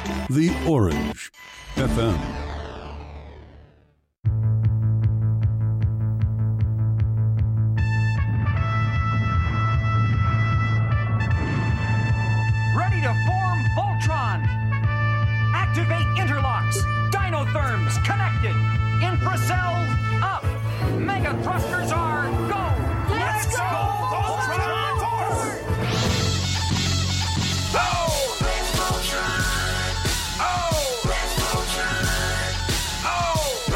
The Orange FM. Ready to form Voltron. Activate interlocks. Dinotherms connected. Infracells up. Mega thrusters are go. Let's go, Voltron forward. Oh, let's Voltron. Oh, let's Voltron. Oh,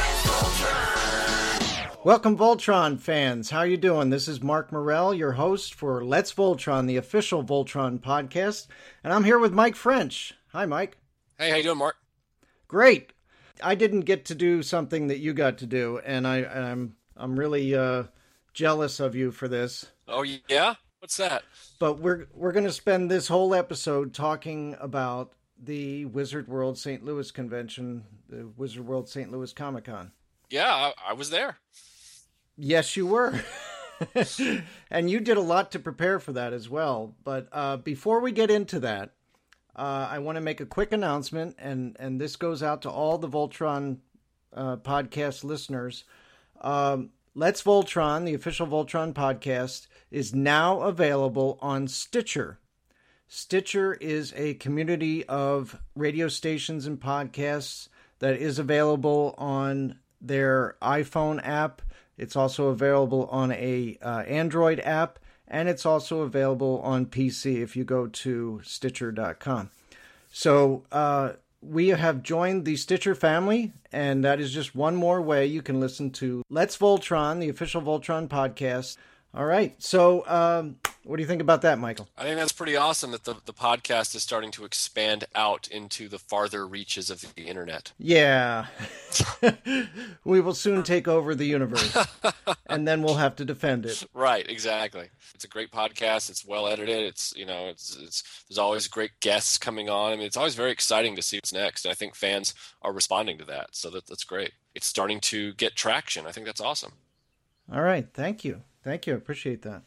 let's Voltron. Welcome, Voltron fans. How you doing? This is Mark Morell, your host for Let's Voltron, the official Voltron podcast, and I'm here with Mike French. Hi, Mike. Hey, how you doing, Mark? Great. I didn't get to do something that you got to do, and I'm really jealous of you for this. Oh yeah, what's that? But we're going to spend this whole episode talking about the Wizard World St. Louis convention, the Wizard World St. Louis Comic-Con. Yeah, I was there. Yes, you were. And you did a lot to prepare for that as well. But before we get into that, I want to make a quick announcement, and this goes out to all the Voltron podcast listeners. Let's Voltron, the official Voltron podcast, is now available on Stitcher. Stitcher is a community of radio stations and podcasts that is available on their iPhone app. It's also available on a Android app, and it's also available on PC if you go to Stitcher.com. So we have joined the Stitcher family, and that is just one more way you can listen to Let's Voltron, the official Voltron podcast. All right. So what do you think about that, Michael? I think that's pretty awesome that the podcast is starting to expand out into the farther reaches of the internet. Yeah. We will soon take over the universe, and then we'll have to defend it. Right, exactly. It's a great podcast. It's well edited. It's there's always great guests coming on. I mean, it's always very exciting to see what's next. And I think fans are responding to that. So that's great. It's starting to get traction. I think that's awesome. All right. Thank you. Thank you. I appreciate that.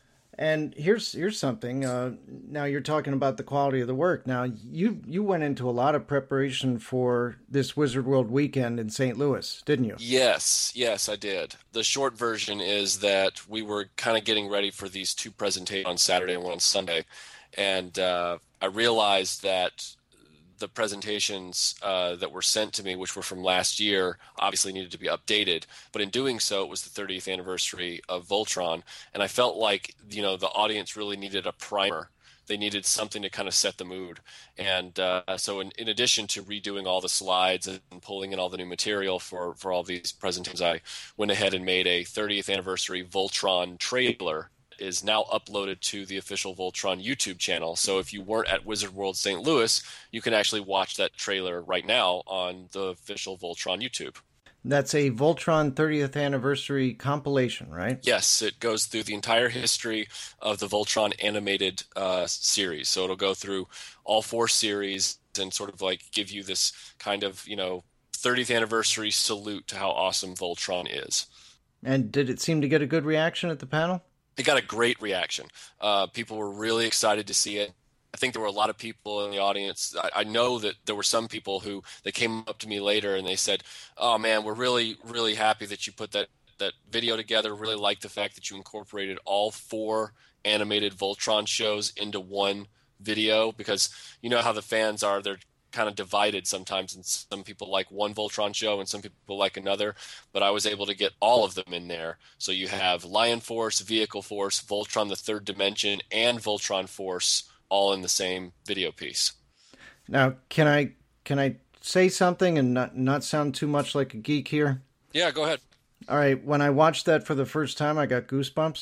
And here's something. Now you're talking about the quality of the work. Now you went into a lot of preparation for this Wizard World weekend in St. Louis, didn't you? Yes, I did. The short version is that we were kind of getting ready for these two presentations on Saturday and one on Sunday, and I realized that the presentations that were sent to me, which were from last year, obviously needed to be updated. But in doing so, it was the 30th anniversary of Voltron. And I felt like, the audience really needed a primer. They needed something to kind of set the mood. And so in addition to redoing all the slides and pulling in all the new material for all these presentations, I went ahead and made a 30th anniversary Voltron trailer. Is now uploaded to the official Voltron YouTube channel. So if you weren't at Wizard World St. Louis, you can actually watch that trailer right now on the official Voltron YouTube. That's a Voltron 30th anniversary compilation, right? Yes, it goes through the entire history of the Voltron animated series. So it'll go through all four series and sort of like give you this kind of, 30th anniversary salute to how awesome Voltron is. And did it seem to get a good reaction at the panel? It got a great reaction. People were really excited to see it. I think there were a lot of people in the audience. I know that there were some people who they came up to me later and they said, "Oh man, we're really, really happy that you put that video together. Really like the fact that you incorporated all four animated Voltron shows into one video, because you know how the fans are. They're kind of divided sometimes, and some people like one Voltron show and some people like another, but I was able to get all of them in there. So you have Lion Force, Vehicle Force, Voltron the Third Dimension, and Voltron Force all in the same video piece. Now, can I say something and not sound too much like a geek here? Yeah, go ahead. All right, when I watched that for the first time, I got goosebumps.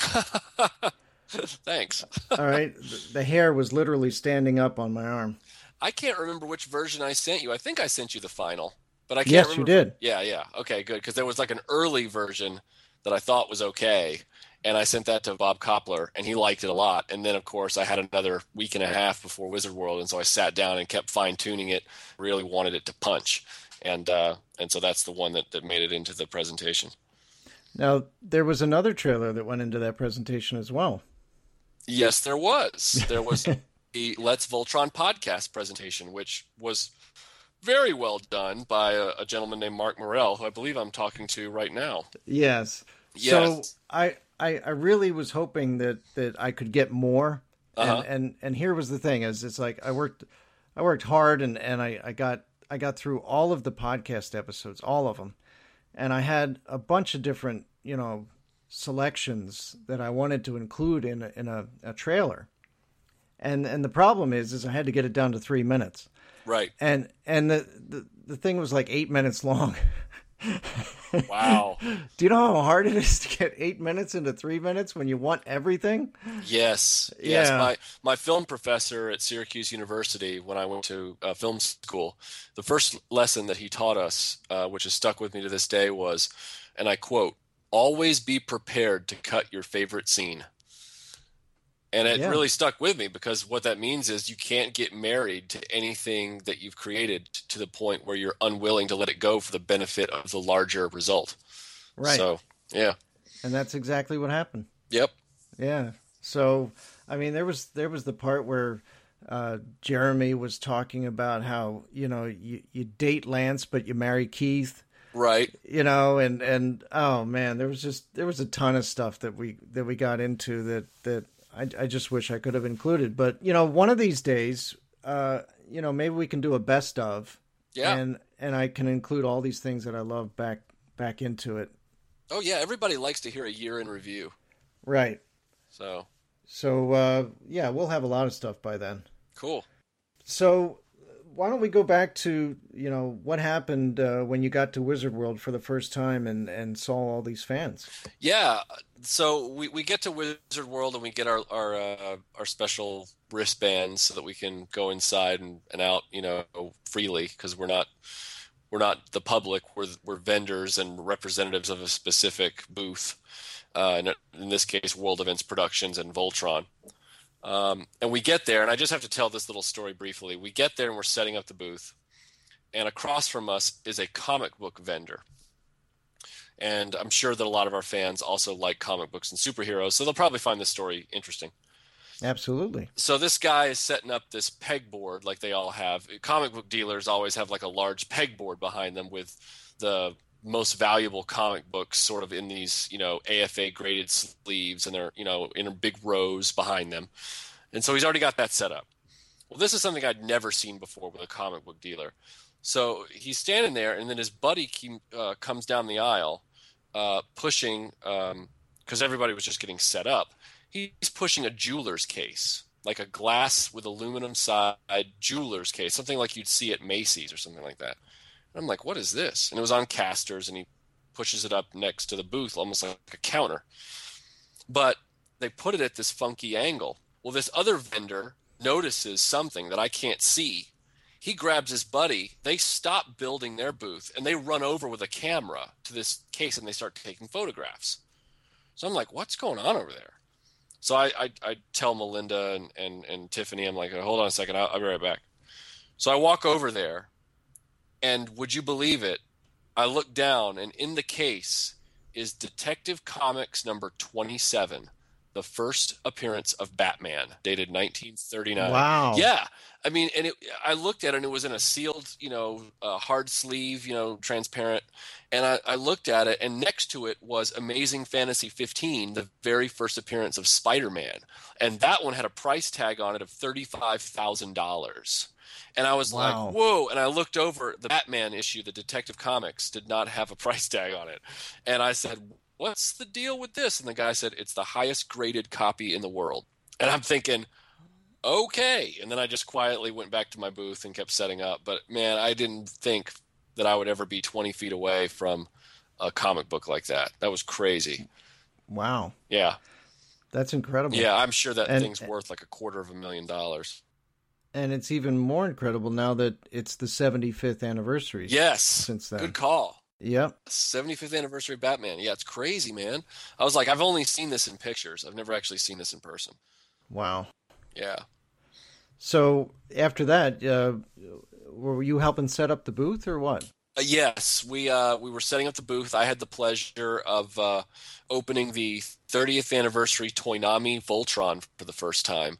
Thanks. All right, the hair was literally standing up on my arm. I can't remember which version I sent you. I think I sent you the final, but I can't yes, remember. You did. Yeah. Okay, good. Because there was like an early version that I thought was okay, and I sent that to Bob Koppler, and he liked it a lot. And then, of course, I had another week and a half before Wizard World, and so I sat down and kept fine-tuning it, really wanted it to punch. And so that's the one that made it into the presentation. Now, there was another trailer that went into that presentation as well. Yes, there was. There was... Let's Voltron podcast presentation, which was very well done by a gentleman named Mark Morell, who I believe I'm talking to right now. Yes. Yes. So I really was hoping that I could get more. Uh-huh. And here was the thing: is it's like I worked hard and I got through all of the podcast episodes, all of them, and I had a bunch of different selections that I wanted to include in a trailer, and the problem is I had to get it down to 3 minutes, Right. and the thing was like 8 minutes long. Wow. Do you know how hard it is to get 8 minutes into 3 minutes when you want everything? Yes. Yeah. My film professor at Syracuse University, when I went to film school, the first lesson that he taught us, which has stuck with me to this day, was, and I quote, "Always be prepared to cut your favorite scene." And it Yeah. really stuck with me, because what that means is you can't get married to anything that you've created to the point where you're unwilling to let it go for the benefit of the larger result. Right. So, yeah. And that's exactly what happened. Yep. Yeah. So, I mean, there was the part where Jeremy was talking about how, you date Lance, but you marry Keith, Right. and oh man, there was a ton of stuff that we got into that I just wish I could have included. But, one of these days, maybe we can do a best of. Yeah. And I can include all these things that I love back into it. Oh, yeah. Everybody likes to hear a year in review. Right. So, Yeah, we'll have a lot of stuff by then. cool. So why don't we go back to, what happened when you got to Wizard World for the first time and saw all these fans? Yeah. So we get to Wizard World and we get our special wristbands so that we can go inside and out, freely, because we're not the public. We're vendors and representatives of a specific booth. In this case, World Events Productions and Voltron. And we get there, and I just have to tell this little story briefly. We get there and we're setting up the booth, and across from us is a comic book vendor. And I'm sure that a lot of our fans also like comic books and superheroes, so they'll probably find this story interesting. Absolutely. So this guy is setting up this pegboard like they all have. Comic book dealers always have like a large pegboard behind them with the most valuable comic books sort of in these, AFA graded sleeves, and they're, in big rows behind them. And so he's already got that set up. Well, this is something I'd never seen before with a comic book dealer. So he's standing there, and then his buddy comes down the aisle, pushing, because everybody was just getting set up. He's pushing a jeweler's case, like a glass with aluminum side jeweler's case, something like you'd see at Macy's or something like that. And I'm like, what is this? And it was on casters, and he pushes it up next to the booth, almost like a counter. But they put it at this funky angle. Well, this other vendor notices something that I can't see. He grabs his buddy. They stop building their booth, and they run over with a camera to this case, and they start taking photographs. So I'm like, what's going on over there? So I tell Melinda and Tiffany, I'm like, hold on a second, I'll be right back. So I walk over there, and would you believe it, I look down, and in the case is Detective Comics number 27, the first appearance of Batman, dated 1939. Wow. Yeah. I mean, and I looked at it, and it was in a sealed, hard sleeve, transparent. And I looked at it, and next to it was Amazing Fantasy 15, the very first appearance of Spider-Man. And that one had a price tag on it of $35,000. And I was Wow. like, whoa. And I looked over the Batman issue, the Detective Comics did not have a price tag on it. And I said, what's the deal with this? And the guy said, it's the highest graded copy in the world. And I'm thinking, okay. And then I just quietly went back to my booth and kept setting up. But man, I didn't think that I would ever be 20 feet away from a comic book like that. That was crazy. Wow. Yeah. That's incredible. Yeah. I'm sure that And- thing's worth like $250,000. And it's even more incredible now that it's the 75th anniversary. Yes. Since then. Good call. Yep. 75th anniversary of Batman. Yeah, it's crazy, man. I was like, I've only seen this in pictures. I've never actually seen this in person. Wow. Yeah. So after that, were you helping set up the booth or what? Yes, we were setting up the booth. I had the pleasure of opening the 30th anniversary Toynami Voltron for the first time.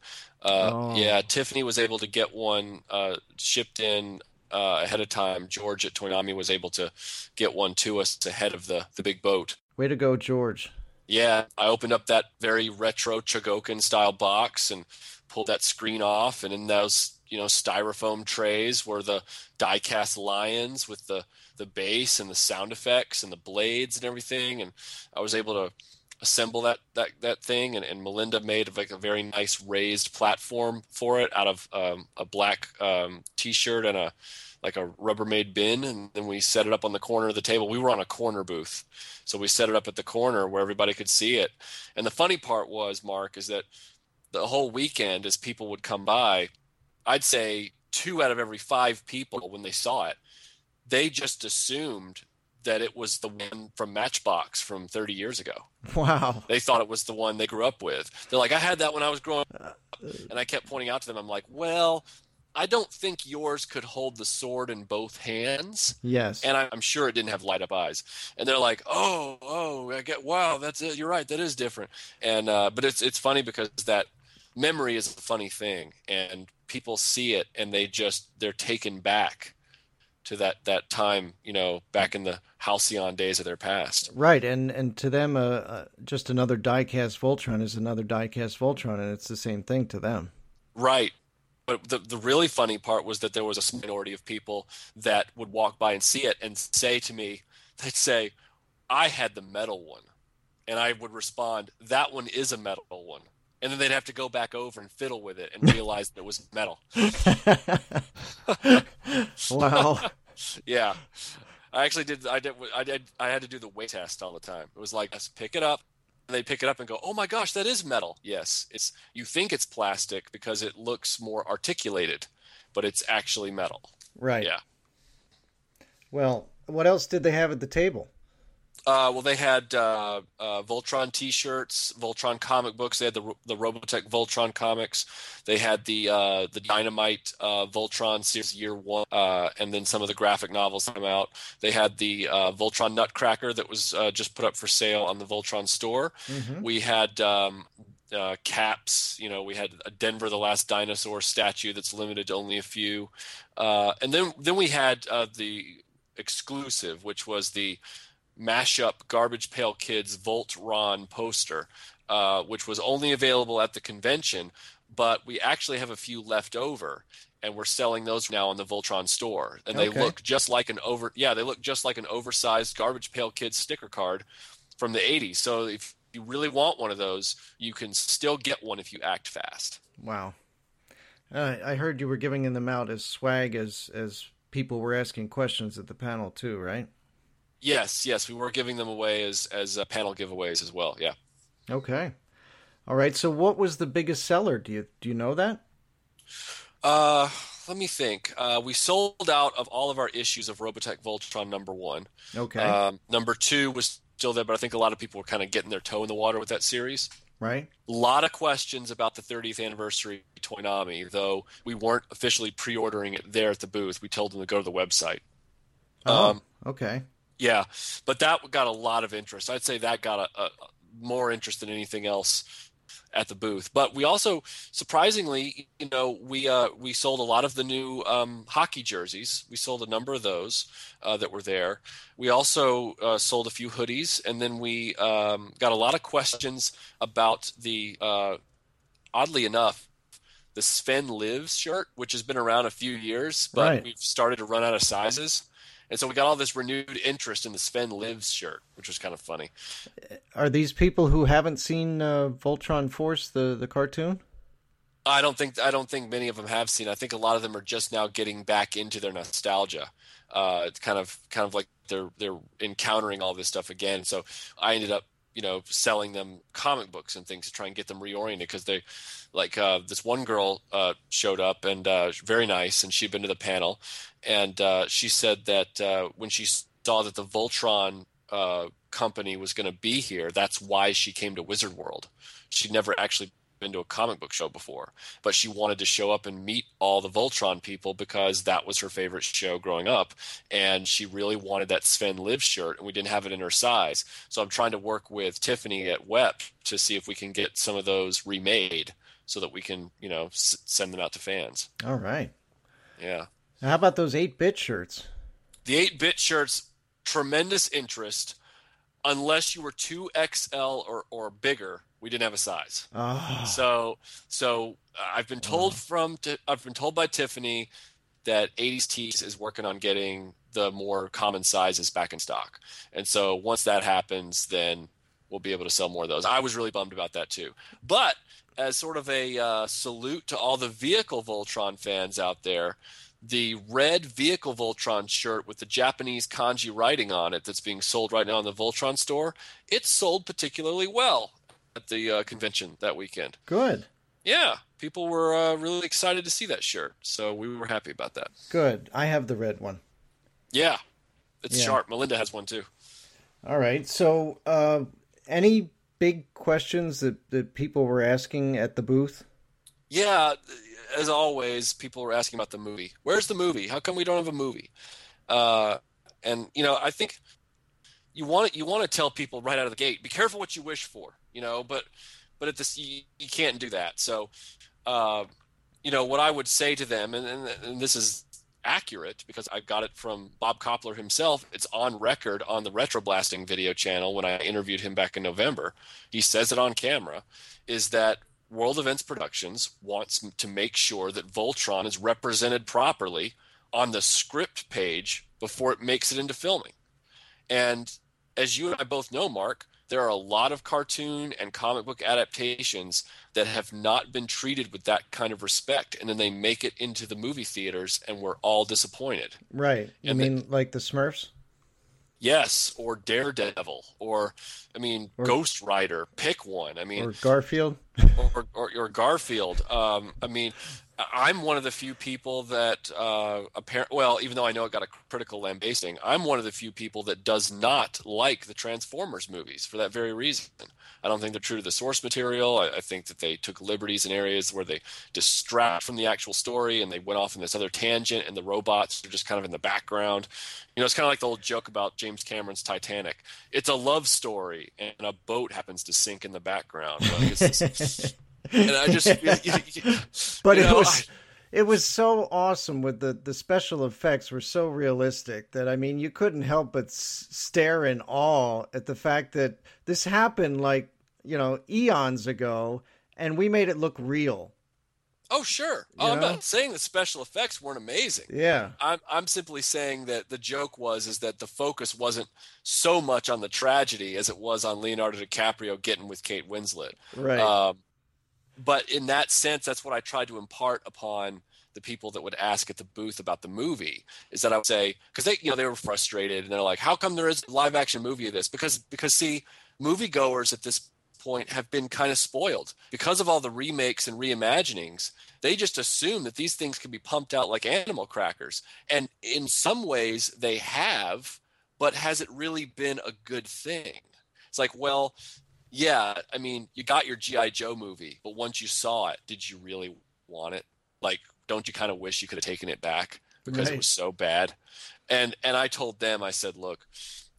Yeah, Tiffany was able to get one shipped in ahead of time. George at Toynami was able to get one to us ahead of the big boat. Way to go, George. Yeah, I opened up that very retro Chogokin style box and pulled that screen off, and in those styrofoam trays were the die-cast lions with the bass and the sound effects and the blades and everything, and I was able to assemble that thing, and Melinda made like a very nice raised platform for it out of a black t-shirt and a Rubbermaid bin, and then we set it up on the corner of the table. We were on a corner booth, so we set it up at the corner where everybody could see it. And the funny part was, Mark, is that the whole weekend as people would come by, I'd say 2 out of every 5 people, when they saw it, they just assumed that it was the one from Matchbox from 30 years ago. Wow. They thought it was the one they grew up with. They're like, I had that when I was growing up. And I kept pointing out to them, I'm like, well, I don't think yours could hold the sword in both hands. Yes. And I'm sure it didn't have light up eyes. And they're like, wow, that's it. You're right. That is different. And, but it's funny because that memory is a funny thing, and people see it and they're taken back to that time, back in the halcyon days of their past. Right, and to them, just another die-cast Voltron is another die-cast Voltron, and it's the same thing to them. Right. But the really funny part was that there was a minority of people that would walk by and see it and say to me, they'd say, I had the metal one. And I would respond, that one is a metal one. And then they'd have to go back over and fiddle with it and realize that it was metal. Wow. Yeah. I actually did. I had to do the weight test all the time. It was like, let's pick it up. And they pick it up and go, oh my gosh, that is metal. Yes. You think it's plastic because it looks more articulated, but it's actually metal. Right. Yeah. Well, what else did they have at the table? Well, they had Voltron T-shirts, Voltron comic books. They had the Robotech Voltron comics. They had the Dynamite Voltron Series Year 1, and then some of the graphic novels that come out. They had the Voltron Nutcracker that was just put up for sale on the Voltron store. Mm-hmm. We had caps. We had a Denver the Last Dinosaur statue that's limited to only a few. And then we had the exclusive, which was the mashup Garbage Pail Kids Voltron poster, which was only available at the convention, but we actually have a few left over, and we're selling those now on the Voltron store. And they look just like an oversized Garbage Pail Kids sticker card from the 80s. So if you really want one of those, you can still get one if you act fast. Wow. I heard you were giving them out as swag as people were asking questions at the panel too, right? Yes, we were giving them away as panel giveaways as well. Yeah. Okay. All right. So, what was the biggest seller? Do you know that? Let me think. We sold out of all of our issues of Robotech Voltron #1. Okay. #2 was still there, but I think a lot of people were kind of getting their toe in the water with that series. Right. A lot of questions about the 30th anniversary Toynami, though we weren't officially pre-ordering it there at the booth. We told them to go to the website. Okay. Yeah, but that got a lot of interest. I'd say that got a more interest than anything else at the booth. But we also, surprisingly, we sold a lot of the new hockey jerseys. We sold a number of those that were there. We also sold a few hoodies, and then we got a lot of questions about the, oddly enough, the Sven Lives shirt, which has been around a few years, but we've started to run out of sizes. And so we got all this renewed interest in the Sven Lives shirt, which was kind of funny. Are these people who haven't seen Voltron Force, the cartoon? I don't think many of them have seen. I think a lot of them are just now getting back into their nostalgia. It's kind of like they're encountering all this stuff again. So I ended up selling them comic books and things to try and get them reoriented, because they this one girl showed up, and very nice, and she'd been to the panel, and she said that when she saw that the Voltron company was going to be here, that's why she came to Wizard World. She'd never actually been to a comic book show before, but she wanted to show up and meet all the Voltron people because that was her favorite show growing up, and she really wanted that Sven Lives shirt, and we didn't have it in her size. So I'm trying to work with Tiffany at WEP to see if we can get some of those remade so that we can, send them out to fans. All right. Yeah. How about those 8-bit shirts? The 8-bit shirts, tremendous interest. Unless you were 2XL or bigger, we didn't have a size. Oh. So I've been told by Tiffany that 80s Tees is working on getting the more common sizes back in stock. And so once that happens, then we'll be able to sell more of those. I was really bummed about that too. But as sort of a salute to all the Vehicle Voltron fans out there, the red Vehicle Voltron shirt with the Japanese kanji writing on it that's being sold right now in the Voltron store, it sold particularly well at the convention that weekend. Good. Yeah, people were really excited to see that shirt, so we were happy about that. Good. I have the red one. Yeah, it's sharp. Melinda has one too. All right. So any big questions that people were asking at the booth? Yeah, as always, people were asking about the movie. Where's the movie? How come we don't have a movie? And I think you want to tell people right out of the gate, be careful what you wish for, but at this you can't do that. So, what I would say to them, and this is accurate because I got it from Bob Koppler himself. It's on record on the Retro Blasting video channel when I interviewed him back in November. He says it on camera, is that World Events Productions wants to make sure that Voltron is represented properly on the script page before it makes it into filming. And as you and I both know, Mark, there are a lot of cartoon and comic book adaptations that have not been treated with that kind of respect, and then they make it into the movie theaters, and we're all disappointed. Right. You mean like the Smurfs? Yes, or Daredevil, or Ghost Rider. Pick one. Or Garfield. or Garfield. I'm one of the few people that even though I know it got a critical lambasting, I'm one of the few people that does not like the Transformers movies for that very reason. I don't think they're true to the source material. I think that they took liberties in areas where they distract from the actual story and they went off in this other tangent, and the robots are just kind of in the background. It's kind of like the old joke about James Cameron's Titanic. It's a love story, and a boat happens to sink in the background. And I just but it was so awesome with the special effects were so realistic that you couldn't help but stare in awe at the fact that this happened eons ago, and we made it look real. Oh, sure. I'm not saying the special effects weren't amazing. Yeah. I'm simply saying that the joke is that the focus wasn't so much on the tragedy as it was on Leonardo DiCaprio getting with Kate Winslet. Right. But in that sense, that's what I tried to impart upon the people that would ask at the booth about the movie, is that I would say, because they were frustrated, and they're like, how come there is a live action movie of this? Because see, moviegoers at this point have been kind of spoiled because of all the remakes and reimaginings. They just assume that these things can be pumped out like animal crackers. And in some ways they have, but has it really been a good thing? It's like, well, yeah, you got your G.I. Joe movie, but once you saw it, did you really want it? Like, don't you kind of wish you could have taken it back because it was so bad? And I told them, I said, look,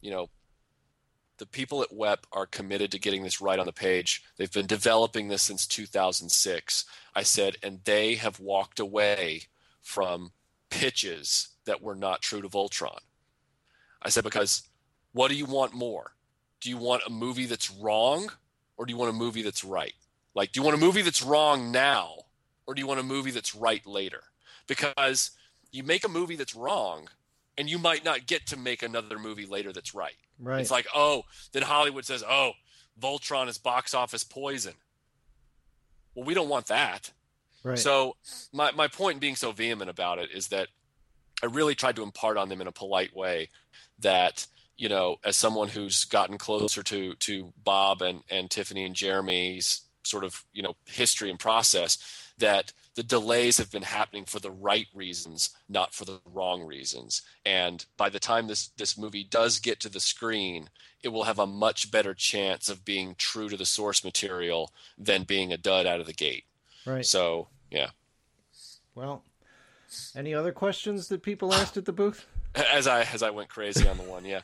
the people at WEP are committed to getting this right on the page. They've been developing this since 2006. I said, and they have walked away from pitches that were not true to Voltron. I said, because what do you want more? Do you want a movie that's wrong, or do you want a movie that's right? Like, do you want a movie that's wrong now, or do you want a movie that's right later? Because you make a movie that's wrong, and you might not get to make another movie later that's right. Right. It's like, then Hollywood says, Voltron is box office poison. Well, we don't want that. Right. So my point in being so vehement about it is that I really tried to impart on them in a polite way that, as someone who's gotten closer to Bob and Tiffany and Jeremy's sort of, history and process, that the delays have been happening for the right reasons, not for the wrong reasons. And by the time this movie does get to the screen, it will have a much better chance of being true to the source material than being a dud out of the gate. Right. So, yeah. Well, Any other questions that people asked at the booth? As I went crazy on the one, yeah.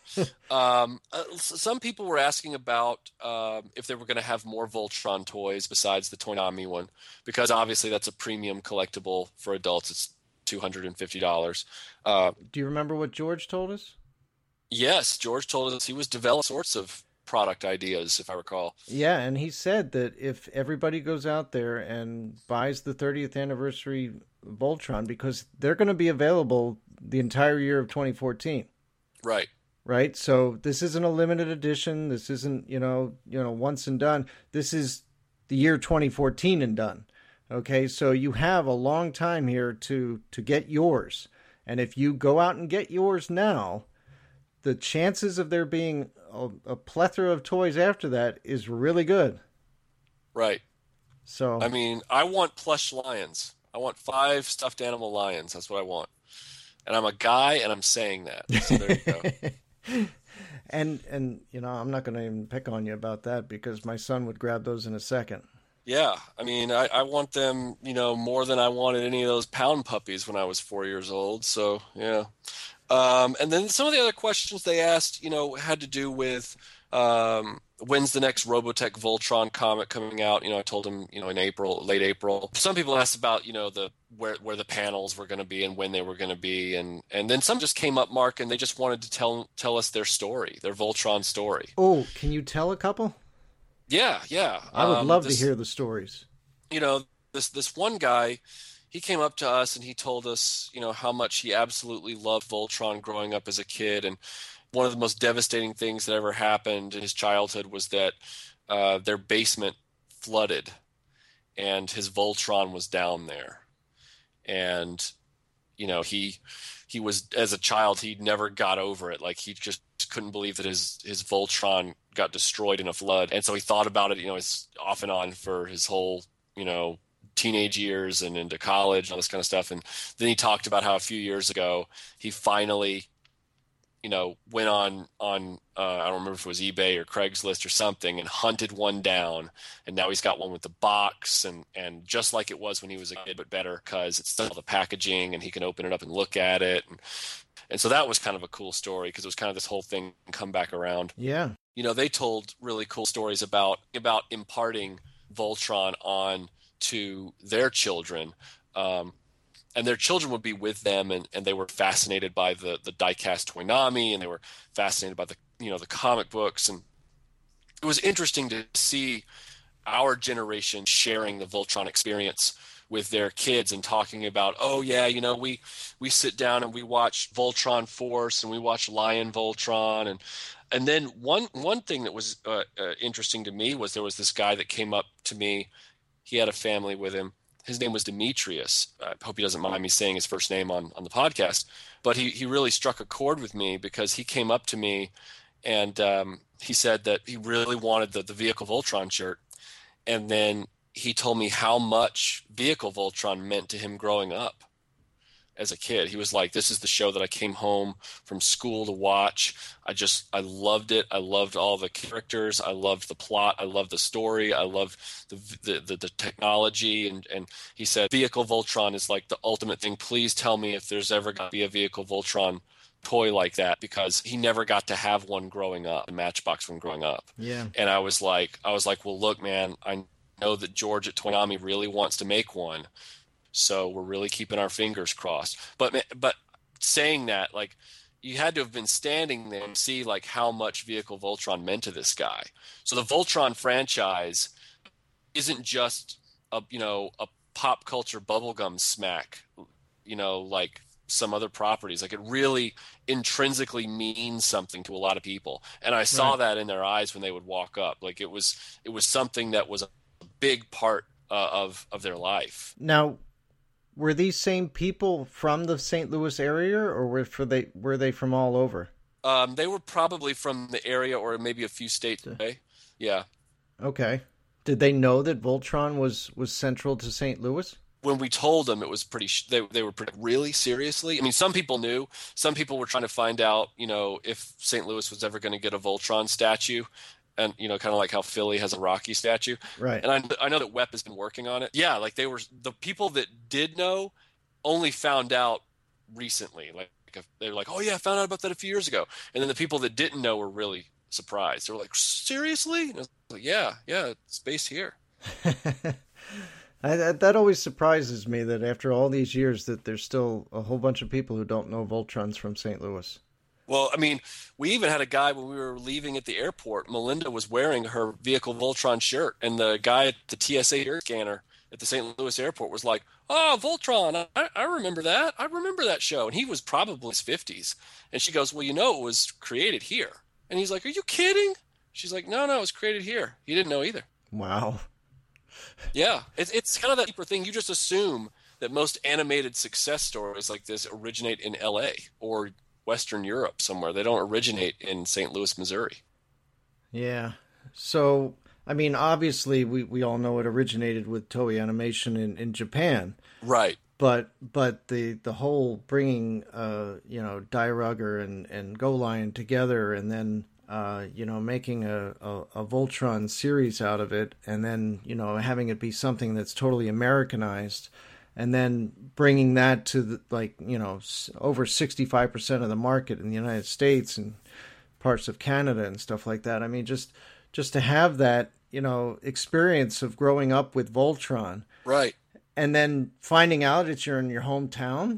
Some people were asking about if they were going to have more Voltron toys besides the Toonami one, because obviously that's a premium collectible for adults. It's $250. Do you remember what George told us? Yes, George told us he was developing sorts of product ideas, if I recall. Yeah, and he said that if everybody goes out there and buys the 30th anniversary Voltron, because they're going to be available the entire year of 2014. Right. Right? So this isn't a limited edition. This isn't, once and done. This is the year 2014 and done. Okay, so you have a long time here to get yours. And if you go out and get yours now, the chances of there being a plethora of toys after that is really good. Right. So I mean, I want plush lions. I want 5 stuffed animal lions. That's what I want. And I'm a guy, and I'm saying that. So there you go. and I'm not going to even pick on you about that because my son would grab those in a second. Yeah, I mean, I want them, more than I wanted any of those pound puppies when I was 4 years old. So, yeah. And then some of the other questions they asked, had to do with when's the next Robotech Voltron comic coming out? I told them, in April, late April. Some people asked about, where the panels were going to be and when they were going to be, and then some just came up, Mark, and they just wanted to tell us their story, their Voltron story. Oh, can you tell a couple? Yeah. I would love to hear the stories. This one guy, he came up to us and he told us, how much he absolutely loved Voltron growing up as a kid. And one of the most devastating things that ever happened in his childhood was that their basement flooded and his Voltron was down there. And, he was, as a child, he never got over it. Like, he just couldn't believe that his Voltron got destroyed in a flood. And so he thought about it, it's off and on for his whole, teenage years and into college and all this kind of stuff. And then he talked about how a few years ago he finally, went on I don't remember if it was eBay or Craigslist or something, and hunted one down. And now he's got one with the box and just like it was when he was a kid, but better because it's still the packaging and he can open it up and look at it. And so that was kind of a cool story because it was kind of this whole thing come back around. Yeah. They told really cool stories about imparting Voltron on to their children. And their children would be with them, and they were fascinated by the die-cast Toonami, and they were fascinated by the comic books. And it was interesting to see our generation sharing the Voltron experience with their kids and talking about, oh yeah, we sit down and we watch Voltron Force and we watch Lion Voltron, and then one thing that was interesting to me was there was this guy that came up to me. He had a family with him. His name was Demetrius. I hope he doesn't mind me saying his first name on the podcast. But he really struck a chord with me because he came up to me and he said that he really wanted the Vehicle Voltron shirt. And then he told me how much Vehicle Voltron meant to him growing up as a kid. He was like, this is the show that I came home from school to watch. I loved it. I loved all the characters. I loved the plot. I loved the story. I loved the technology. And he said, Vehicle Voltron is like the ultimate thing. Please tell me if there's ever going to be a Vehicle Voltron toy like that, because he never got to have one growing up, a Matchbox one growing up. Yeah. And I was like, well, look, man, I know that George at Toonami really wants to make one. So we're really keeping our fingers crossed. But saying that, like, you had to have been standing there and see like how much Vehicle Voltron meant to this guy. So the Voltron franchise isn't just a pop culture bubblegum smack, like some other properties. Like, it really intrinsically means something to a lot of people. And I saw that in their eyes when they would walk up. Like, it was something that was a big part of their life. Now, were these same people from the St. Louis area, or were they from all over? They were probably from the area, or maybe a few states away. Yeah. Okay. Did they know that Voltron was central to St. Louis? When we told them, it was pretty. They were pretty, really seriously. I mean, some people knew. Some people were trying to find out, if St. Louis was ever going to get a Voltron statue. And, kind of like how Philly has a Rocky statue. Right. And I know that WEP has been working on it. Yeah, like the people that did know only found out recently. Like they were like, "Oh yeah, I found out about that a few years ago," and then the people that didn't know were really surprised. They were like, "Seriously?" And I was like, "Yeah, it's based here." That always surprises me that after all these years that there's still a whole bunch of people who don't know Voltron's from St. Louis. Well, I mean, we even had a guy when we were leaving at the airport. Melinda was wearing her vehicle Voltron shirt, and the guy at the TSA air scanner at the St. Louis airport was like, "Oh, Voltron, I remember that. I remember that show." And he was probably in his 50s. And she goes, "Well, it was created here." And he's like, "Are you kidding?" She's like, No, it was created here." He didn't know either. Wow. Yeah, it's kind of that deeper thing. You just assume that most animated success stories like this originate in L.A. or Western Europe somewhere. They don't originate in St. Louis, Missouri. Yeah. So, I mean, obviously, we all know it originated with Toei Animation in Japan. Right. But the whole bringing, Dairugger and Go Lion together and then, making a Voltron series out of it and then, having it be something that's totally Americanized and then bringing that to over 65% of the market in the United States and parts of Canada and stuff like that. I mean, just to have that, experience of growing up with Voltron. Right. And then finding out that you're in your hometown.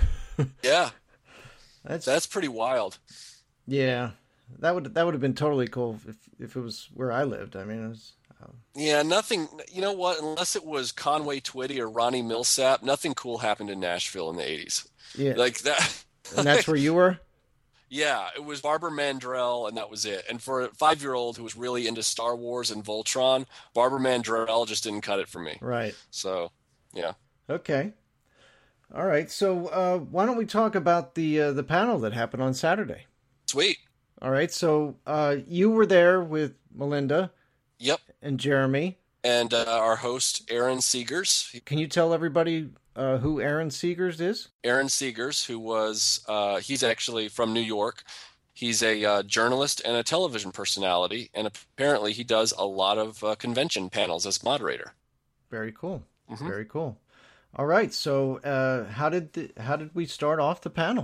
Yeah. That's pretty wild. Yeah. That would have been totally cool if it was where I lived. I mean, it was Yeah, nothing, you know what, unless it was Conway Twitty or Ronnie Millsap, nothing cool happened in Nashville in the 80s. Yeah. Like that. And that's where you were? Yeah, it was Barbara Mandrell, and that was it. And for a 5-year-old who was really into Star Wars and Voltron, Barbara Mandrell just didn't cut it for me. Right. So, yeah. Okay. All right. So why don't we talk about the panel that happened on Saturday? Sweet. All right. So you were there with Melinda. Yep. And Jeremy. And our host, Aaron Seegers. Can you tell everybody who Aaron Seegers is? Aaron Seegers, who was, he's actually from New York. He's a journalist and a television personality, and apparently he does a lot of convention panels as moderator. Very cool. Mm-hmm. Very cool. All right. So how did we start off the panel?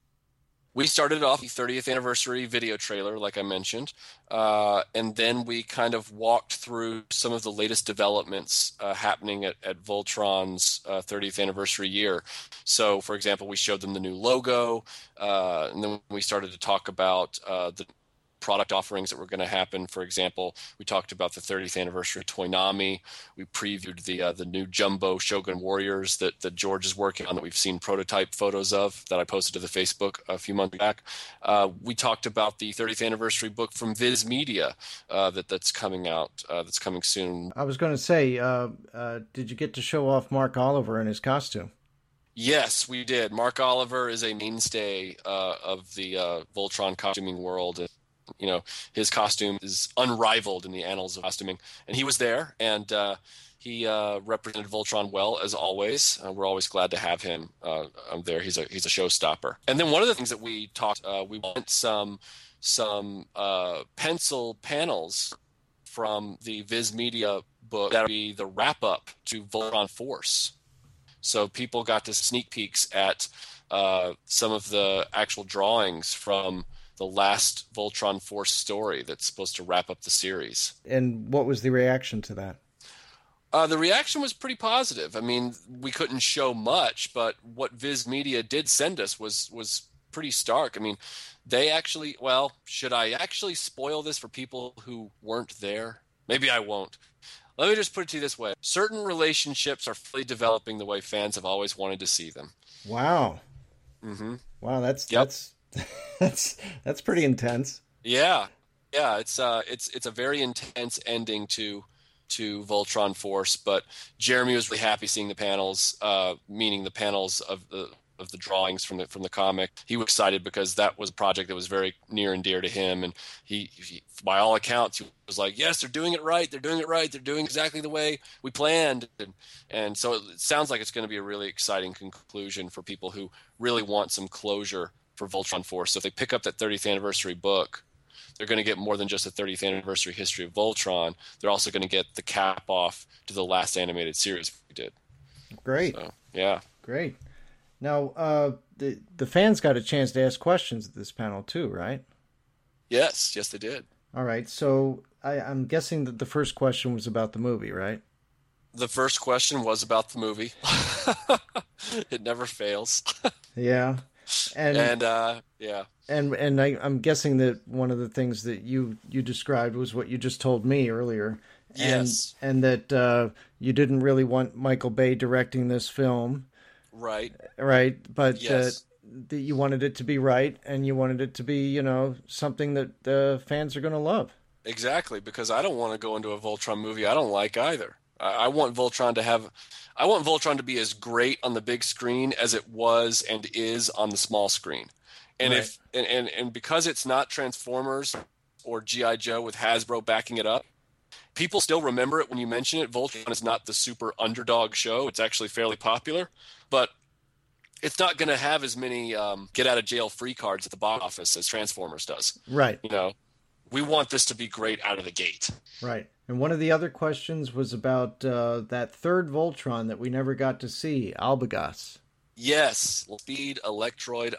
We started off the 30th anniversary video trailer, like I mentioned, and then we kind of walked through some of the latest developments happening at Voltron's 30th anniversary year. So, for example, we showed them the new logo, and then we started to talk about the product offerings that were going to happen. For example, we talked about the 30th anniversary Toynami. We previewed the new Jumbo Shogun Warriors that George is working on, that we've seen prototype photos of, that I posted to the Facebook a few months back. We talked about the 30th anniversary book from Viz Media that's coming out, that's coming soon. I was going to say, did you get to show off Mark Oliver in his costume? Yes, we did. Mark Oliver is a mainstay of the Voltron costuming world. You know, his costume is unrivaled in the annals of costuming, and he was there, and he represented Voltron well, as always. We're always glad to have him there. He's a showstopper. And then one of the things that we talked, we went some pencil panels from the Viz Media book that would be the wrap up to Voltron Force. So people got to sneak peeks at some of the actual drawings from the last Voltron Force story that's supposed to wrap up the series. And what was the reaction to that? The reaction was pretty positive. I mean, we couldn't show much, but what Viz Media did send us was pretty stark. I mean, they actually, well, should I actually spoil this for people who weren't there? Maybe I won't. Let me just put it to you this way. Certain relationships are fully developing the way fans have always wanted to see them. Wow. Mm-hmm. Wow, that's pretty intense. Yeah. It's a very intense ending to Voltron Force, but Jeremy was really happy seeing the panels, meaning the panels of the drawings from the comic. He was excited because that was a project that was very near and dear to him, and he by all accounts, he was like, yes, they're doing it right. They're doing it right. They're doing exactly the way we planned. And so it sounds like it's going to be a really exciting conclusion for people who really want some closure for Voltron Force. So if they pick up that 30th anniversary book, they're going to get more than just the 30th anniversary history of Voltron. They're also going to get the cap off to the last animated series we did. Great. So, yeah. Great. Now, the fans got a chance to ask questions at this panel too, right? Yes, they did. All right. So I'm guessing that the first question was about the movie, right? The first question was about the movie. It never fails. Yeah. And yeah. And I'm guessing that one of the things that you described was what you just told me earlier. Yes. And that you didn't really want Michael Bay directing this film. Right. Right. But Yes. that you wanted it to be right, and you wanted it to be, something that the fans are going to love. Exactly, because I don't want to go into a Voltron movie I don't like either. I want Voltron to be as great on the big screen as it was and is on the small screen. And Right. and because it's not Transformers or G.I. Joe with Hasbro backing it up, people still remember it when you mention it. Voltron is not the super underdog show. It's actually fairly popular, but it's not going to have as many get out of jail free cards at the box office as Transformers does. Right. We want this to be great out of the gate. Right. And one of the other questions was about that third Voltron that we never got to see, Albagas. Yes, Speed, Electroid,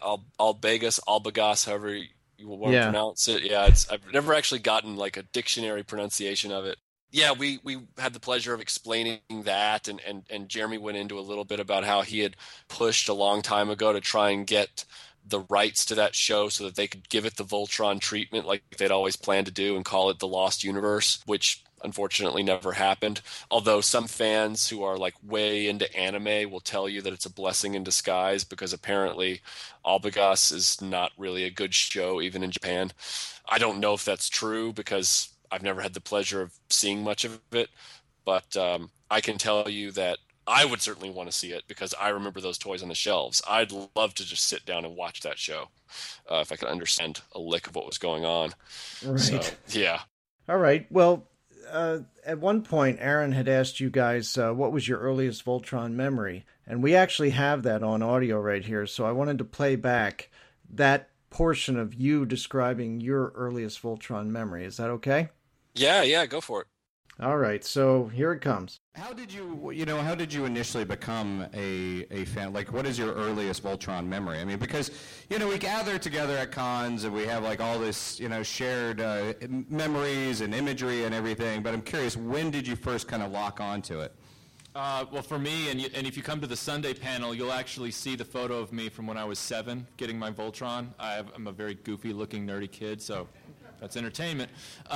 Albagas, however you want Yeah. to pronounce it. Yeah, I've never actually gotten like a dictionary pronunciation of it. Yeah, we had the pleasure of explaining that, and Jeremy went into a little bit about how he had pushed a long time ago to try and get the rights to that show so that they could give it the Voltron treatment like they'd always planned to do and call it the Lost Universe, which unfortunately never happened. Although some fans who are like way into anime will tell you that it's a blessing in disguise, because apparently Albagas is not really a good show even in Japan. I don't know if that's true because I've never had the pleasure of seeing much of it, but I can tell you that I would certainly want to see it because I remember those toys on the shelves. I'd love to just sit down and watch that show if I could understand a lick of what was going on. Right. So, yeah. All right. Well, at one point, Aaron had asked you guys what was your earliest Voltron memory, and we actually have that on audio right here. So I wanted to play back that portion of you describing your earliest Voltron memory. Is that okay? Yeah, go for it. All right. So here it comes. How did you initially become a fan? Like, what is your earliest Voltron memory? I mean, because, we gather together at cons and we have like all this, shared memories and imagery and everything, but I'm curious, when did you first kind of lock onto it? Well, for me, and if you come to the Sunday panel, you'll actually see the photo of me from when I was 7 getting my Voltron. I'm a very goofy-looking, nerdy kid, so that's entertainment.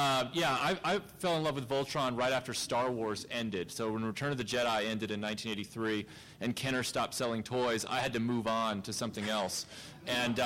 I fell in love with Voltron right after Star Wars ended. So when Return of the Jedi ended in 1983 and Kenner stopped selling toys, I had to move on to something else. And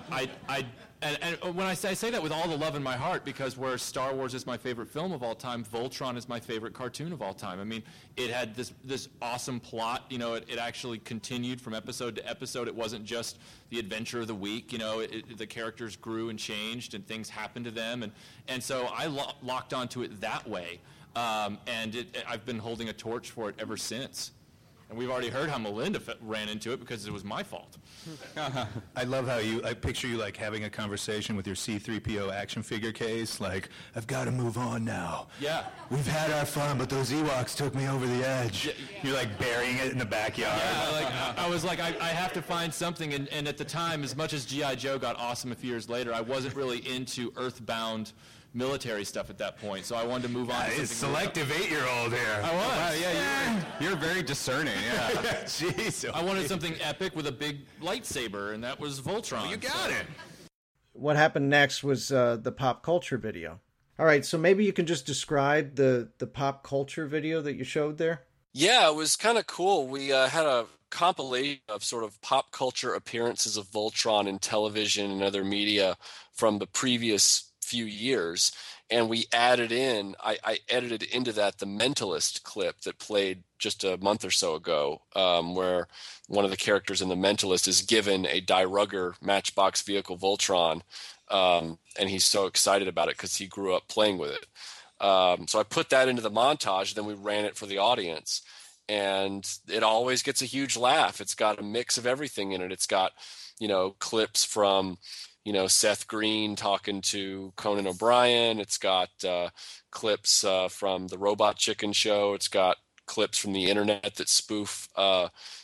and when I say that with all the love in my heart, because where Star Wars is my favorite film of all time, Voltron is my favorite cartoon of all time. I mean, it had this awesome plot. It actually continued from episode to episode. It wasn't just the adventure of the week. The characters grew and changed, and things happened to them. And so I locked onto it that way. I've been holding a torch for it ever since. And we've already heard how Melinda ran into it because it was my fault. I love how I picture you like having a conversation with your C-3PO action figure case, like, I've got to move on now. Yeah. We've had our fun, but those Ewoks took me over the edge. Yeah. You're like burying it in the backyard. Yeah, I was like, I have to find something. And at the time, as much as G.I. Joe got awesome a few years later, I wasn't really into Earthbound military stuff at that point, so I wanted to move on to something. Selective 8-year-old here. I was. Wow, yeah, you're very discerning, yeah. Jeez. I wanted something epic with a big lightsaber, and that was Voltron. You got it. What happened next was the pop culture video. All right, so maybe you can just describe the pop culture video that you showed there. Yeah, it was kind of cool. We had a compilation of sort of pop culture appearances of Voltron in television and other media from the previous few years, and we added in, I edited into that the Mentalist clip that played just a month or so ago, where one of the characters in the Mentalist is given a Die Rugger Matchbox vehicle Voltron, and he's so excited about it because he grew up playing with it. So I put that into the montage, then we ran it for the audience, and it always gets a huge laugh. It's got a mix of everything in it. It's got, clips from Seth Green talking to Conan O'Brien. It's got clips from the Robot Chicken show. It's got clips from the internet that spoof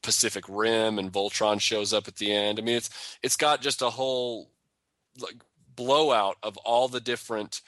Pacific Rim, and Voltron shows up at the end. I mean, it's got just a whole like blowout of all the different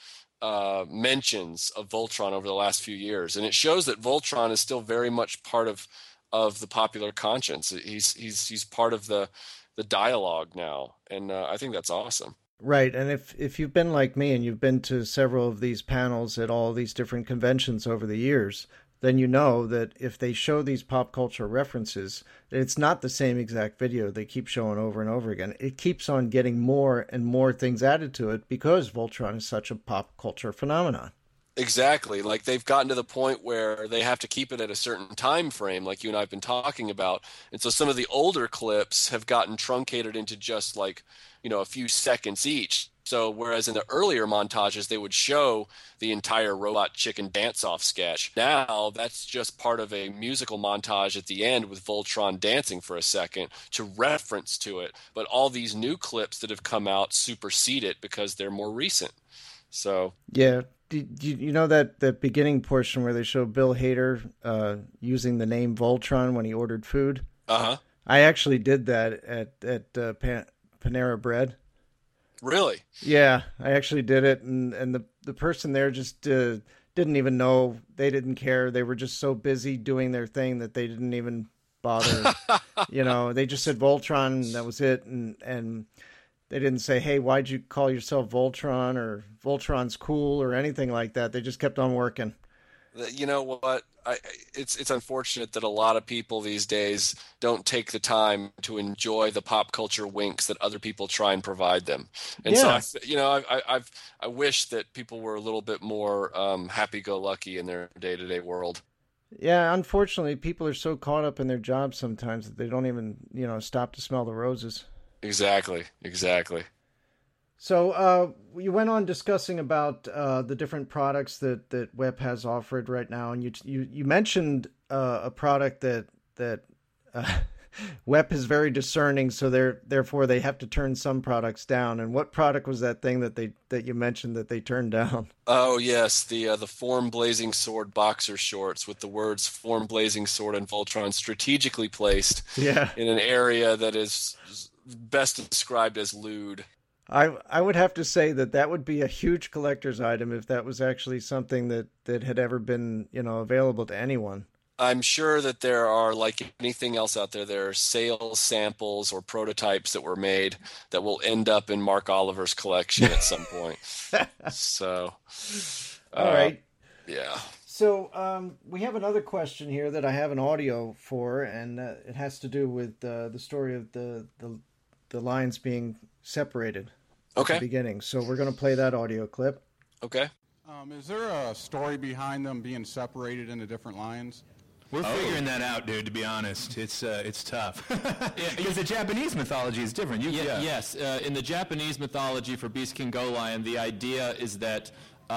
mentions of Voltron over the last few years, and it shows that Voltron is still very much part of the popular conscience. He's part of the dialogue now, and I think that's awesome. Right, and if you've been like me and you've been to several of these panels at all these different conventions over the years, then you know that if they show these pop culture references, it's not the same exact video they keep showing over and over again. It keeps on getting more and more things added to it because Voltron is such a pop culture phenomenon. Exactly. Like they've gotten to the point where they have to keep it at a certain time frame, like you and I have been talking about. And so some of the older clips have gotten truncated into just like, a few seconds each. So whereas in the earlier montages, they would show the entire Robot Chicken dance-off sketch. Now that's just part of a musical montage at the end with Voltron dancing for a second to reference to it. But all these new clips that have come out supersede it because they're more recent. So yeah. You know that beginning portion where they show Bill Hader using the name Voltron when he ordered food? Uh-huh. I actually did that at Panera Bread. Really? Yeah, I actually did it, and the person there just didn't even know. They didn't care. They were just so busy doing their thing that they didn't even bother. They just said Voltron, and that was it, and they didn't say, hey, why'd you call yourself Voltron or Voltron's cool or anything like that. They just kept on working. You know what? It's unfortunate that a lot of people these days don't take the time to enjoy the pop culture winks that other people try and provide them. And yeah. So, I wish that people were a little bit more happy-go-lucky in their day-to-day world. Yeah, unfortunately, people are so caught up in their jobs sometimes that they don't even, stop to smell the roses. Exactly. So you went on discussing about the different products that WEP has offered right now, and you mentioned a product that WEP is very discerning, so therefore they have to turn some products down. And what product was that thing that you mentioned that they turned down? Oh yes, the Form Blazing Sword boxer shorts with the words Form Blazing Sword and Voltron strategically placed in an area that is best described as lewd. I would have to say that would be a huge collector's item if that was actually something that had ever been, available to anyone. I'm sure that there are, like anything else out there, there are sales samples or prototypes that were made that will end up in Mark Oliver's collection at some point. So, all right. Yeah. So we have another question here that I have an audio for, and it has to do with the story of the lines being separated. Okay. At the beginning. So we're going to play that audio clip. Okay. Is there a story behind them being separated into different lines? We're figuring that out, dude, to be honest. It's tough. Because the Japanese mythology is different. Yes. In the Japanese mythology for Beast King Go Lion, the idea is that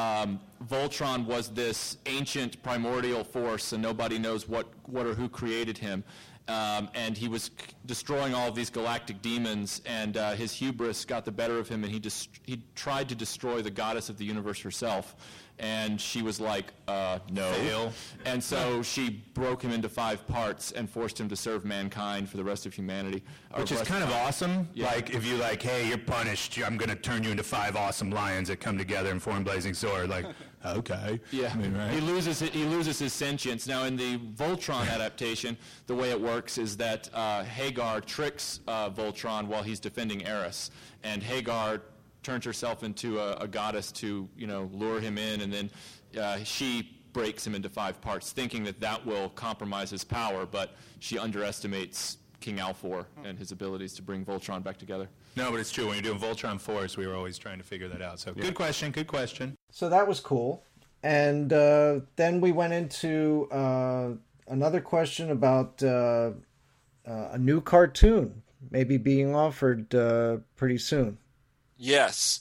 Voltron was this ancient primordial force, and nobody knows what or who created him. And he was destroying all of these galactic demons, and his hubris got the better of him, and he tried to destroy the goddess of the universe herself. And she was like, no. Fail. And so she broke him into 5 parts and forced him to serve mankind for the rest of humanity. Which is kind of awesome. Yeah. Like, if you hey, you're punished, I'm going to turn you into 5 awesome lions that come together and form Blazing Sword. Like, okay. Yeah, I mean, right? He loses his sentience. Now, in the Voltron adaptation, the way it works is that Hagar tricks Voltron while he's defending Eris. And Hagar turns herself into a goddess to, lure him in, and then she breaks him into 5 parts, thinking that will compromise his power, but she underestimates King Alfor and his abilities to bring Voltron back together. No, but it's true. When you're doing Voltron Force, we were always trying to figure that out. So good question. So that was cool. And then we went into another question about a new cartoon maybe being offered pretty soon. Yes.